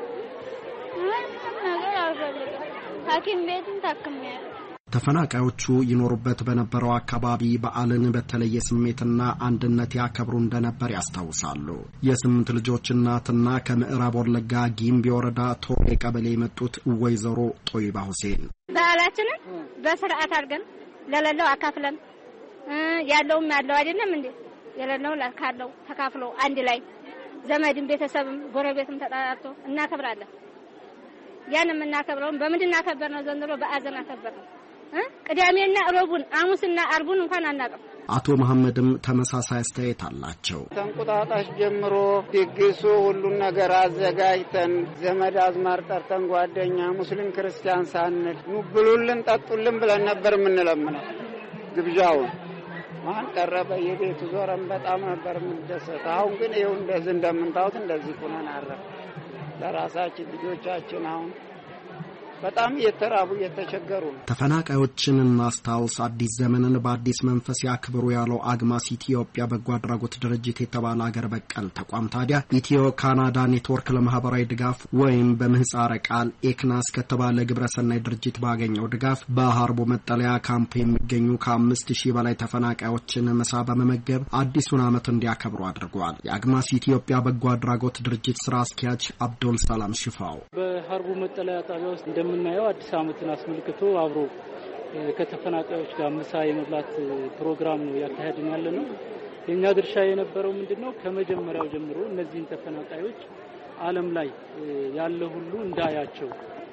ምንም ነገር አልፈልግም። ሐኪም ቤትን ታክሜያለሁ። ተፈናቃዮቹ ይኖሩበት በነበረው አካባቢ በዓልን በተለየ ስሜትና አንድነት ያከብሩ እንደነበር ያስታውሳሉ። የስምንት ልጆች እናትና ከምዕራብ ወለጋ ጊምቢ ወረዳ ቶሌ ቀበሌ የመጡት ወይዘሮ ጦይባ ሁሴን በዓላችንን በስርዓት አድርገን ለሌለው አካፍለን ያለውም ያለው አይደለም እንዴ የሌለው ካለው ተካፍሎ አንድ ላይ ዘመድም ቤተሰብም ጎረቤትም ተጣጣቶ እናከብራለን። ያንም እናከብረው በምንድን እናከብረው? ዘንድሮ በአዘን አከብረው። ቅዳሜና ሮቡን ሐሙስና አርቡን እንኳን አናቀም። አቶ መሐመድም ተመሳሳይ አስተያየት አላቸው። ተንቁጣጣሽ ጀምሮ ድግሱ ሁሉን ነገር አዘጋጅተን ዘመድ አዝማር ጠርተን ጓደኛ ሙስሊም ክርስቲያን ሳንል ኑ ብሉልን ጠጡልን ብለን ነበር የምንለምነው። ግብዣውን ማን ቀረበ የቤቱ ዞረን በጣም ነበር የምንደሰተው። አሁን ግን ይኸው እንደዚህ እንደምንታውት እንደዚህ ሆነን አረፍ ለራሳችን ልጆቻችን አሁን በጣም እየተራቡ እየተቸገሩ ነው። ተፈናቃዮችን እናስታውስ፣ አዲስ ዘመንን በአዲስ መንፈስ ያክብሩ ያለው አግማስ ኢትዮጵያ በጎ አድራጎት ድርጅት የተባለ አገር በቀል ተቋም ታዲያ ኢትዮ ካናዳ ኔትወርክ ለማህበራዊ ድጋፍ ወይም በምህጻረ ቃል ኤክናስ ከተባለ ግብረሰናይ ድርጅት ባገኘው ድጋፍ በሀርቦ መጠለያ ካምፕ የሚገኙ ከአምስት ሺህ በላይ ተፈናቃዮችን ምሳ በመመገብ አዲሱን ዓመት እንዲያከብሩ አድርጓል። የአግማስ ኢትዮጵያ በጎ አድራጎት ድርጅት ስራ አስኪያጅ አብዱል ሰላም ሽፋው በሀርቦ መጠለያ ጣቢያ ውስጥ እንደምናየው አዲስ ዓመትን አስመልክቶ አብሮ ከተፈናቃዮች ጋር ምሳ የመብላት ፕሮግራም ነው ያካሄድን ያለ ነው። የኛ ድርሻ የነበረው ምንድነው ከመጀመሪያው ጀምሮ እነዚህን ተፈናቃዮች ዓለም ላይ ያለ ሁሉ እንዳያቸው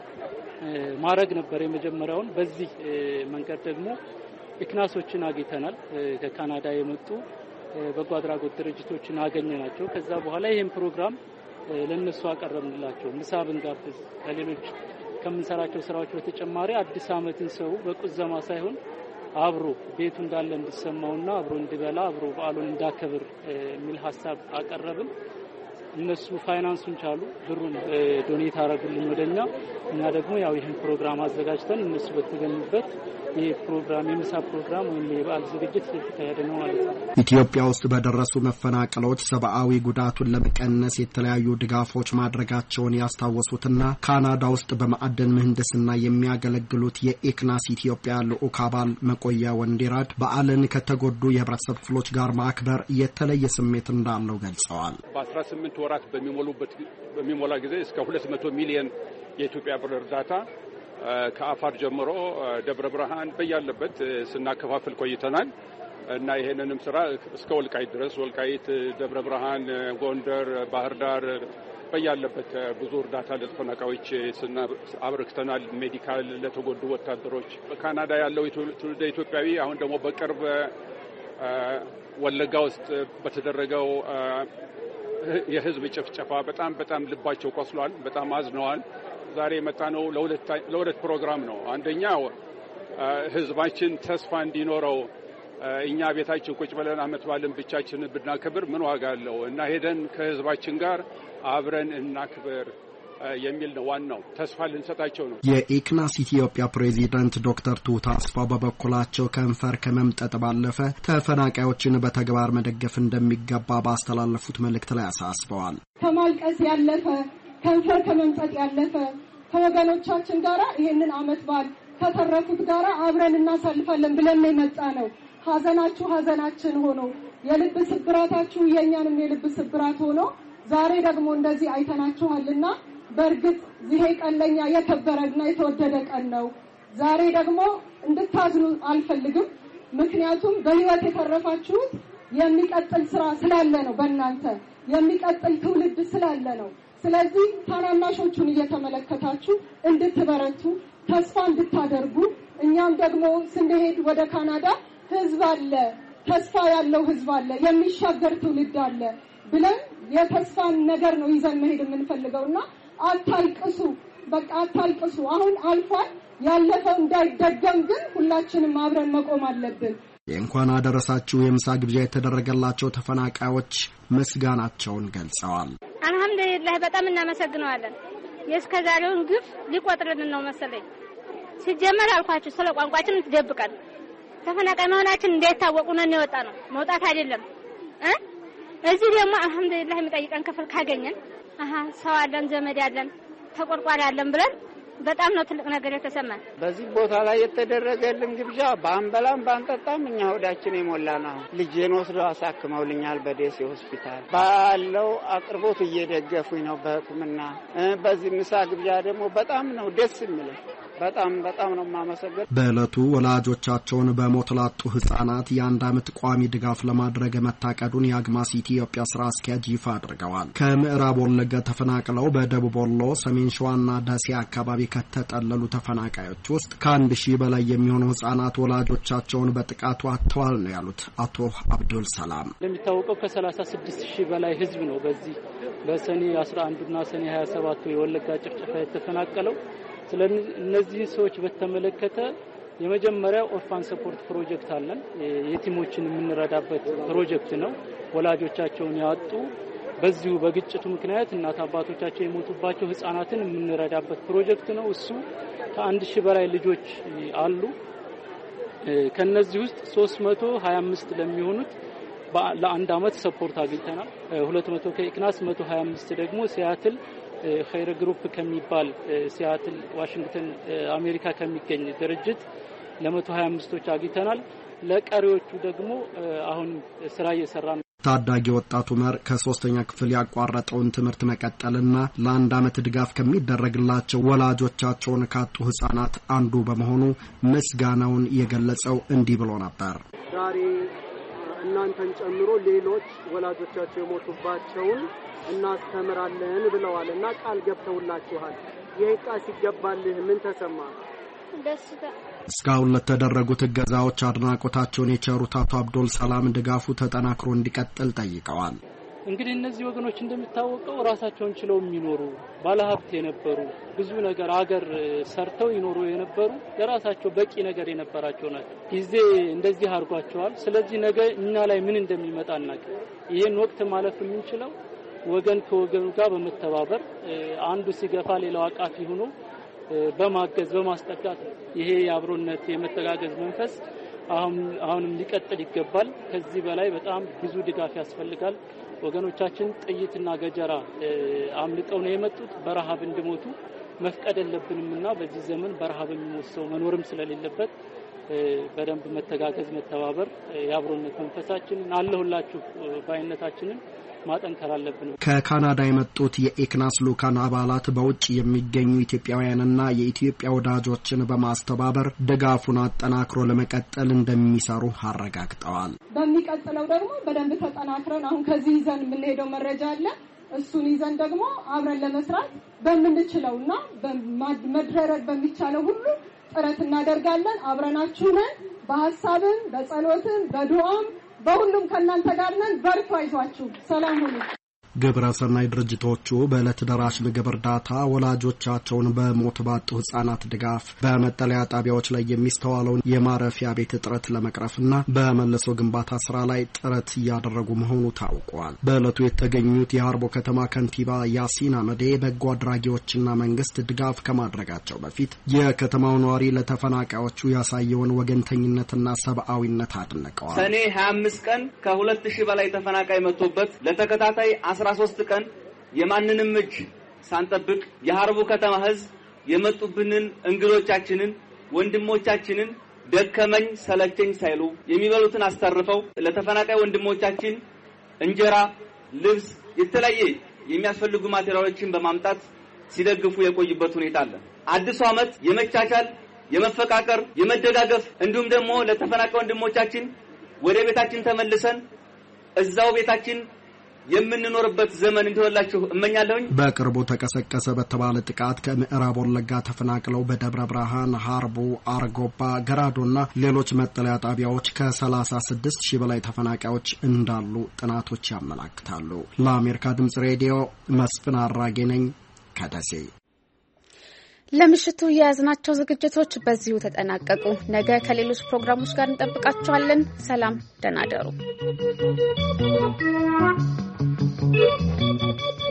ማድረግ ነበር የመጀመሪያውን። በዚህ መንገድ ደግሞ ኢክናሶችን አግኝተናል። ከካናዳ የመጡ በጎ አድራጎት ድርጅቶችን አገኘናቸው። ከዛ በኋላ ይሄን ፕሮግራም ለነሱ አቀረብንላቸው። ምሳ ብንጋብዝ ከሌሎች ከምንሰራቸው ስራዎች በተጨማሪ አዲስ ዓመትን ሰው በቁዘማ ሳይሆን አብሮ ቤቱ እንዳለ እንዲሰማውና አብሮ እንዲበላ አብሮ በዓሉን እንዳከብር የሚል ሀሳብ አቀረብን። እነሱ ፋይናንሱን ቻሉ፣ ብሩን ዶኔት አረጉልን ወደኛ። እኛ ደግሞ ያው ይህን ፕሮግራም አዘጋጅተን እነሱ በተገኙበት ይህ ፕሮግራም የምሳ ፕሮግራም ወይም የበዓል ዝግጅት የተካሄደ ነው ማለት ነው። ኢትዮጵያ ውስጥ በደረሱ መፈናቀሎች ሰብአዊ ጉዳቱን ለመቀነስ የተለያዩ ድጋፎች ማድረጋቸውን ያስታወሱትና ካናዳ ውስጥ በማዕድን ምህንድስና የሚያገለግሉት የኤክናስ ኢትዮጵያ ልዑክ አባል መቆያ ወንዲራድ በዓልን ከተጎዱ የህብረተሰብ ክፍሎች ጋር ማክበር የተለየ ስሜት እንዳለው ገልጸዋል። በአስራ ስምንት ወራት በሚሞሉበት በሚሞላ ጊዜ እስከ ሁለት መቶ ሚሊዮን የኢትዮጵያ ብር እርዳታ ከአፋር ጀምሮ ደብረ ብርሃን በያለበት ስናከፋፍል ቆይተናል እና ይሄንንም ስራ እስከ ወልቃይት ድረስ ወልቃይት፣ ደብረ ብርሃን፣ ጎንደር፣ ባህር ዳር በያለበት ብዙ እርዳታ ለተፈናቃዮች አበርክተናል። ሜዲካል ለተጎዱ ወታደሮች በካናዳ ያለው ትውልደ ኢትዮጵያዊ አሁን ደግሞ በቅርብ ወለጋ ውስጥ በተደረገው የህዝብ ጭፍጨፋ በጣም በጣም ልባቸው ቆስሏል። በጣም አዝነዋል። ዛሬ የመጣነው ለሁለት ለሁለት ፕሮግራም ነው። አንደኛው ህዝባችን ተስፋ እንዲኖረው እኛ ቤታችን ቁጭ ብለን አመት ባለን ብቻችንን ብናከብር ምን ዋጋ አለው እና ሄደን ከህዝባችን ጋር አብረን እናክብር የሚል ነው። ዋናው ተስፋ ልንሰጣቸው ነው። የኤክናስ ኢትዮጵያ ፕሬዚዳንት ዶክተር ቱታ አስፋ በበኩላቸው ከንፈር ከመምጠጥ ባለፈ ተፈናቃዮችን በተግባር መደገፍ እንደሚገባ ባስተላለፉት መልእክት ላይ አሳስበዋል። ከማልቀስ ያለፈ ከንፈር ከመምጠጥ ያለፈ ከወገኖቻችን ጋር ይሄንን አመት በዓል ከተረፉት ጋር አብረን እናሳልፋለን ብለን ነው የመጣ ነው። ሀዘናችሁ ሀዘናችን ሆኖ የልብ ስብራታችሁ የኛንም የልብ ስብራት ሆኖ ዛሬ ደግሞ እንደዚህ አይተናችኋልና በእርግጥ ይሄ ቀን ለኛ የከበረና የተወደደ ቀን ነው። ዛሬ ደግሞ እንድታዝኑ አልፈልግም። ምክንያቱም በህይወት የተረፋችሁት የሚቀጥል ስራ ስላለ ነው በእናንተ የሚቀጥል ትውልድ ስላለ ነው ስለዚህ ታናናሾቹን እየተመለከታችሁ እንድትበረቱ ተስፋ እንድታደርጉ እኛም ደግሞ ስንሄድ ወደ ካናዳ ህዝብ አለ ተስፋ ያለው ህዝብ አለ የሚሻገር ትውልድ አለ ብለን የተስፋን ነገር ነው ይዘን መሄድ የምንፈልገውና አታልቅሱ በቃ አታልቅሱ አሁን አልፏል ያለፈው እንዳይደገም ግን ሁላችንም አብረን መቆም አለብን የእንኳን አደረሳችሁ የምሳ ግብዣ የተደረገላቸው ተፈናቃዮች ምስጋናቸውን ገልጸዋል አልহামዱሊላህ በጣም እናመሰግናለን የስከዛሬውን ግፍ ሊቆጥርልን ነው መሰለኝ ሲጀመር አልኳችሁ ስለ ቋንቋችን ትደብቀን ተፈናቃይ መሆናችን እንዳይታወቁ ነው የወጣ ነው መውጣት አይደለም እ እዚህ ደግሞ አልহামዱሊላህ የሚጠይቀን ክፍል ካገኘን አሃ ሰው አለን ዘመድ አለን ተቆርቋሪ አለን ብለን በጣም ነው ትልቅ ነገር የተሰማን በዚህ ቦታ ላይ የተደረገልን ግብዣ ባንበላም ባንጠጣም እኛ ሆዳችን የሞላና ልጄን ወስደው አሳክመውልኛል በደሴ ሆስፒታል ባለው አቅርቦት እየደገፉኝ ነው በሕክምና በዚህ ምሳ ግብዣ ደግሞ በጣም ነው ደስ የሚለው በጣም በጣም ነው ማመሰግን በእለቱ ወላጆቻቸውን በሞት ላጡ ህፃናት የአንድ አመት ቋሚ ድጋፍ ለማድረግ መታቀዱን የአግማስ ኢትዮጵያ ስራ አስኪያጅ ይፋ አድርገዋል ከምዕራብ ወለጋ ተፈናቅለው በደቡብ ወሎ ሰሜን ሸዋና ደሴ አካባቢ ከተጠለሉ ተፈናቃዮች ውስጥ ከአንድ ሺህ በላይ የሚሆኑ ህፃናት ወላጆቻቸውን በጥቃቱ አጥተዋል ነው ያሉት አቶ አብዱል ሰላም እንደሚታወቀው ከሰላሳ ስድስት ሺህ በላይ ህዝብ ነው በዚህ በሰኔ አስራ አንድ እና ሰኔ ሀያ ሰባት የወለጋ ጭፍጨፋ የተፈናቀለው ስለዚህ ሰዎች በተመለከተ የመጀመሪያው ኦርፋን ሰፖርት ፕሮጀክት አለን የቲሞችን የምንረዳበት ፕሮጀክት ነው ወላጆቻቸውን ያጡ በዚሁ በግጭቱ ምክንያት እናት አባቶቻቸው የሞቱባቸው ህፃናትን የምንረዳበት ፕሮጀክት ነው እሱ ከአንድ ሺህ በላይ ልጆች አሉ ከነዚህ ውስጥ ሶስት መቶ ሀያ አምስት ለሚሆኑት ለአንድ አመት ሰፖርት አግኝተናል ሁለት መቶ ከኢክናስ መቶ ሀያ አምስት ደግሞ ሲያትል ኸይር ግሩፕ ከሚባል ሲያትል ዋሽንግተን አሜሪካ ከሚገኝ ድርጅት ለ125ቶች አግኝተናል ለቀሪዎቹ ደግሞ አሁን ስራ እየሰራን ታዳጊ ወጣቱ መር ከሶስተኛ ክፍል ያቋረጠውን ትምህርት መቀጠልና ለአንድ አመት ድጋፍ ከሚደረግላቸው ወላጆቻቸውን ካጡ ህፃናት አንዱ በመሆኑ ምስጋናውን የገለጸው እንዲህ ብሎ ነበር ዛሬ እናንተን ጨምሮ ሌሎች ወላጆቻቸው የሞቱባቸውን እናስተምራለን ብለዋልና ቃል ገብተውላችኋል ይሄ ቃል ሲገባልህ ምን ተሰማ ደስታ እስካሁን ለተደረጉት እገዛዎች አድናቆታቸውን የቸሩት አቶ አብዱል ሰላም ድጋፉ ተጠናክሮ እንዲቀጥል ጠይቀዋል እንግዲህ እነዚህ ወገኖች እንደሚታወቀው ራሳቸውን ችለው የሚኖሩ ባለሀብት የነበሩ ብዙ ነገር አገር ሰርተው ይኖሩ የነበሩ የራሳቸው በቂ ነገር የነበራቸው ናቸው ጊዜ እንደዚህ አርጓቸዋል ስለዚህ ነገ እኛ ላይ ምን እንደሚመጣ እናቀ ይሄን ወቅት ማለፍ የምንችለው ወገን ከወገኑ ጋር በመተባበር አንዱ ሲገፋ ሌላው አቃፊ ሆኖ በማገዝ በማስጠጋት ይሄ የአብሮነት የመተጋገዝ መንፈስ አሁን አሁንም ሊቀጥል ይገባል ከዚህ በላይ በጣም ብዙ ድጋፍ ያስፈልጋል ወገኖቻችን ጥይትና ገጀራ አምልጠው ነው የመጡት በረሃብ እንዲሞቱ መፍቀድ የለብንምና በዚህ ዘመን በረሃብ የሚሞተው መኖርም ስለሌለበት በደንብ መተጋገዝ መተባበር የአብሮነት መንፈሳችንን አለሁላችሁ ባይነታችንን ማጠንከር አለብን ከካናዳ የመጡት የኢክናስ ሉካን አባላት በውጭ የሚገኙ ኢትዮጵያውያንና የኢትዮጵያ ወዳጆችን በማስተባበር ድጋፉን አጠናክሮ ለመቀጠል እንደሚሰሩ አረጋግጠዋል በሚቀጥለው ደግሞ በደንብ ተጠናክረን አሁን ከዚህ ይዘን የምንሄደው መረጃ አለ እሱን ይዘን ደግሞ አብረን ለመስራት በመንችለውና በመድረረግ በሚቻለው ሁሉ ጥረት እናደርጋለን አብረናችሁ ነን በሐሳብም በጸሎትም በዱዓም በሁሉም ከናንተ ጋር ነን በርቱ አይዟችሁ ሰላም ሁኑ ግብረ ሰናይ ድርጅቶቹ በዕለት ደራሽ ምግብ እርዳታ ወላጆቻቸውን በሞት ባጡ ህጻናት ድጋፍ በመጠለያ ጣቢያዎች ላይ የሚስተዋለውን የማረፊያ ቤት እጥረት ለመቅረፍና በመለሶ ግንባታ ስራ ላይ ጥረት እያደረጉ መሆኑ ታውቋል። በዕለቱ የተገኙት የሀርቦ ከተማ ከንቲባ ያሲን አመዴ በጎ አድራጊዎችና መንግስት ድጋፍ ከማድረጋቸው በፊት የከተማው ነዋሪ ለተፈናቃዮቹ ያሳየውን ወገንተኝነትና ሰብአዊነት አድንቀዋል። ሰኔ ሀያ አምስት ቀን ከሁለት ሺህ በላይ ተፈናቃይ መጥቶበት ለተከታታይ አስራ ሶስት ቀን የማንንም እጅ ሳንጠብቅ የሀርቡ ከተማ ህዝብ የመጡብንን እንግዶቻችንን ወንድሞቻችንን ደከመኝ ሰለቸኝ ሳይሉ የሚበሉትን አስተርፈው ለተፈናቃይ ወንድሞቻችን እንጀራ ልብስ የተለያየ የሚያስፈልጉ ማቴሪያሎችን በማምጣት ሲደግፉ የቆዩበት ሁኔታ አለ። አዲሱ ዓመት የመቻቻል የመፈቃቀር የመደጋገፍ እንዲሁም ደግሞ ለተፈናቃይ ወንድሞቻችን ወደ ቤታችን ተመልሰን እዛው ቤታችን የምንኖርበት ዘመን እንዲሆንላችሁ እመኛለሁኝ። በቅርቡ ተቀሰቀሰ በተባለ ጥቃት ከምዕራብ ወለጋ ተፈናቅለው በደብረ ብርሃን፣ ሀርቡ፣ አርጎባ፣ ገራዶና ሌሎች መጠለያ ጣቢያዎች ከሰላሳ ስድስት ሺህ በላይ ተፈናቃዮች እንዳሉ ጥናቶች ያመለክታሉ። ለአሜሪካ ድምጽ ሬዲዮ መስፍን አራጌ ነኝ ከደሴ። ለምሽቱ የያዝናቸው ዝግጅቶች በዚሁ ተጠናቀቁ። ነገ ከሌሎች ፕሮግራሞች ጋር እንጠብቃችኋለን። ሰላም፣ ደህና እደሩ።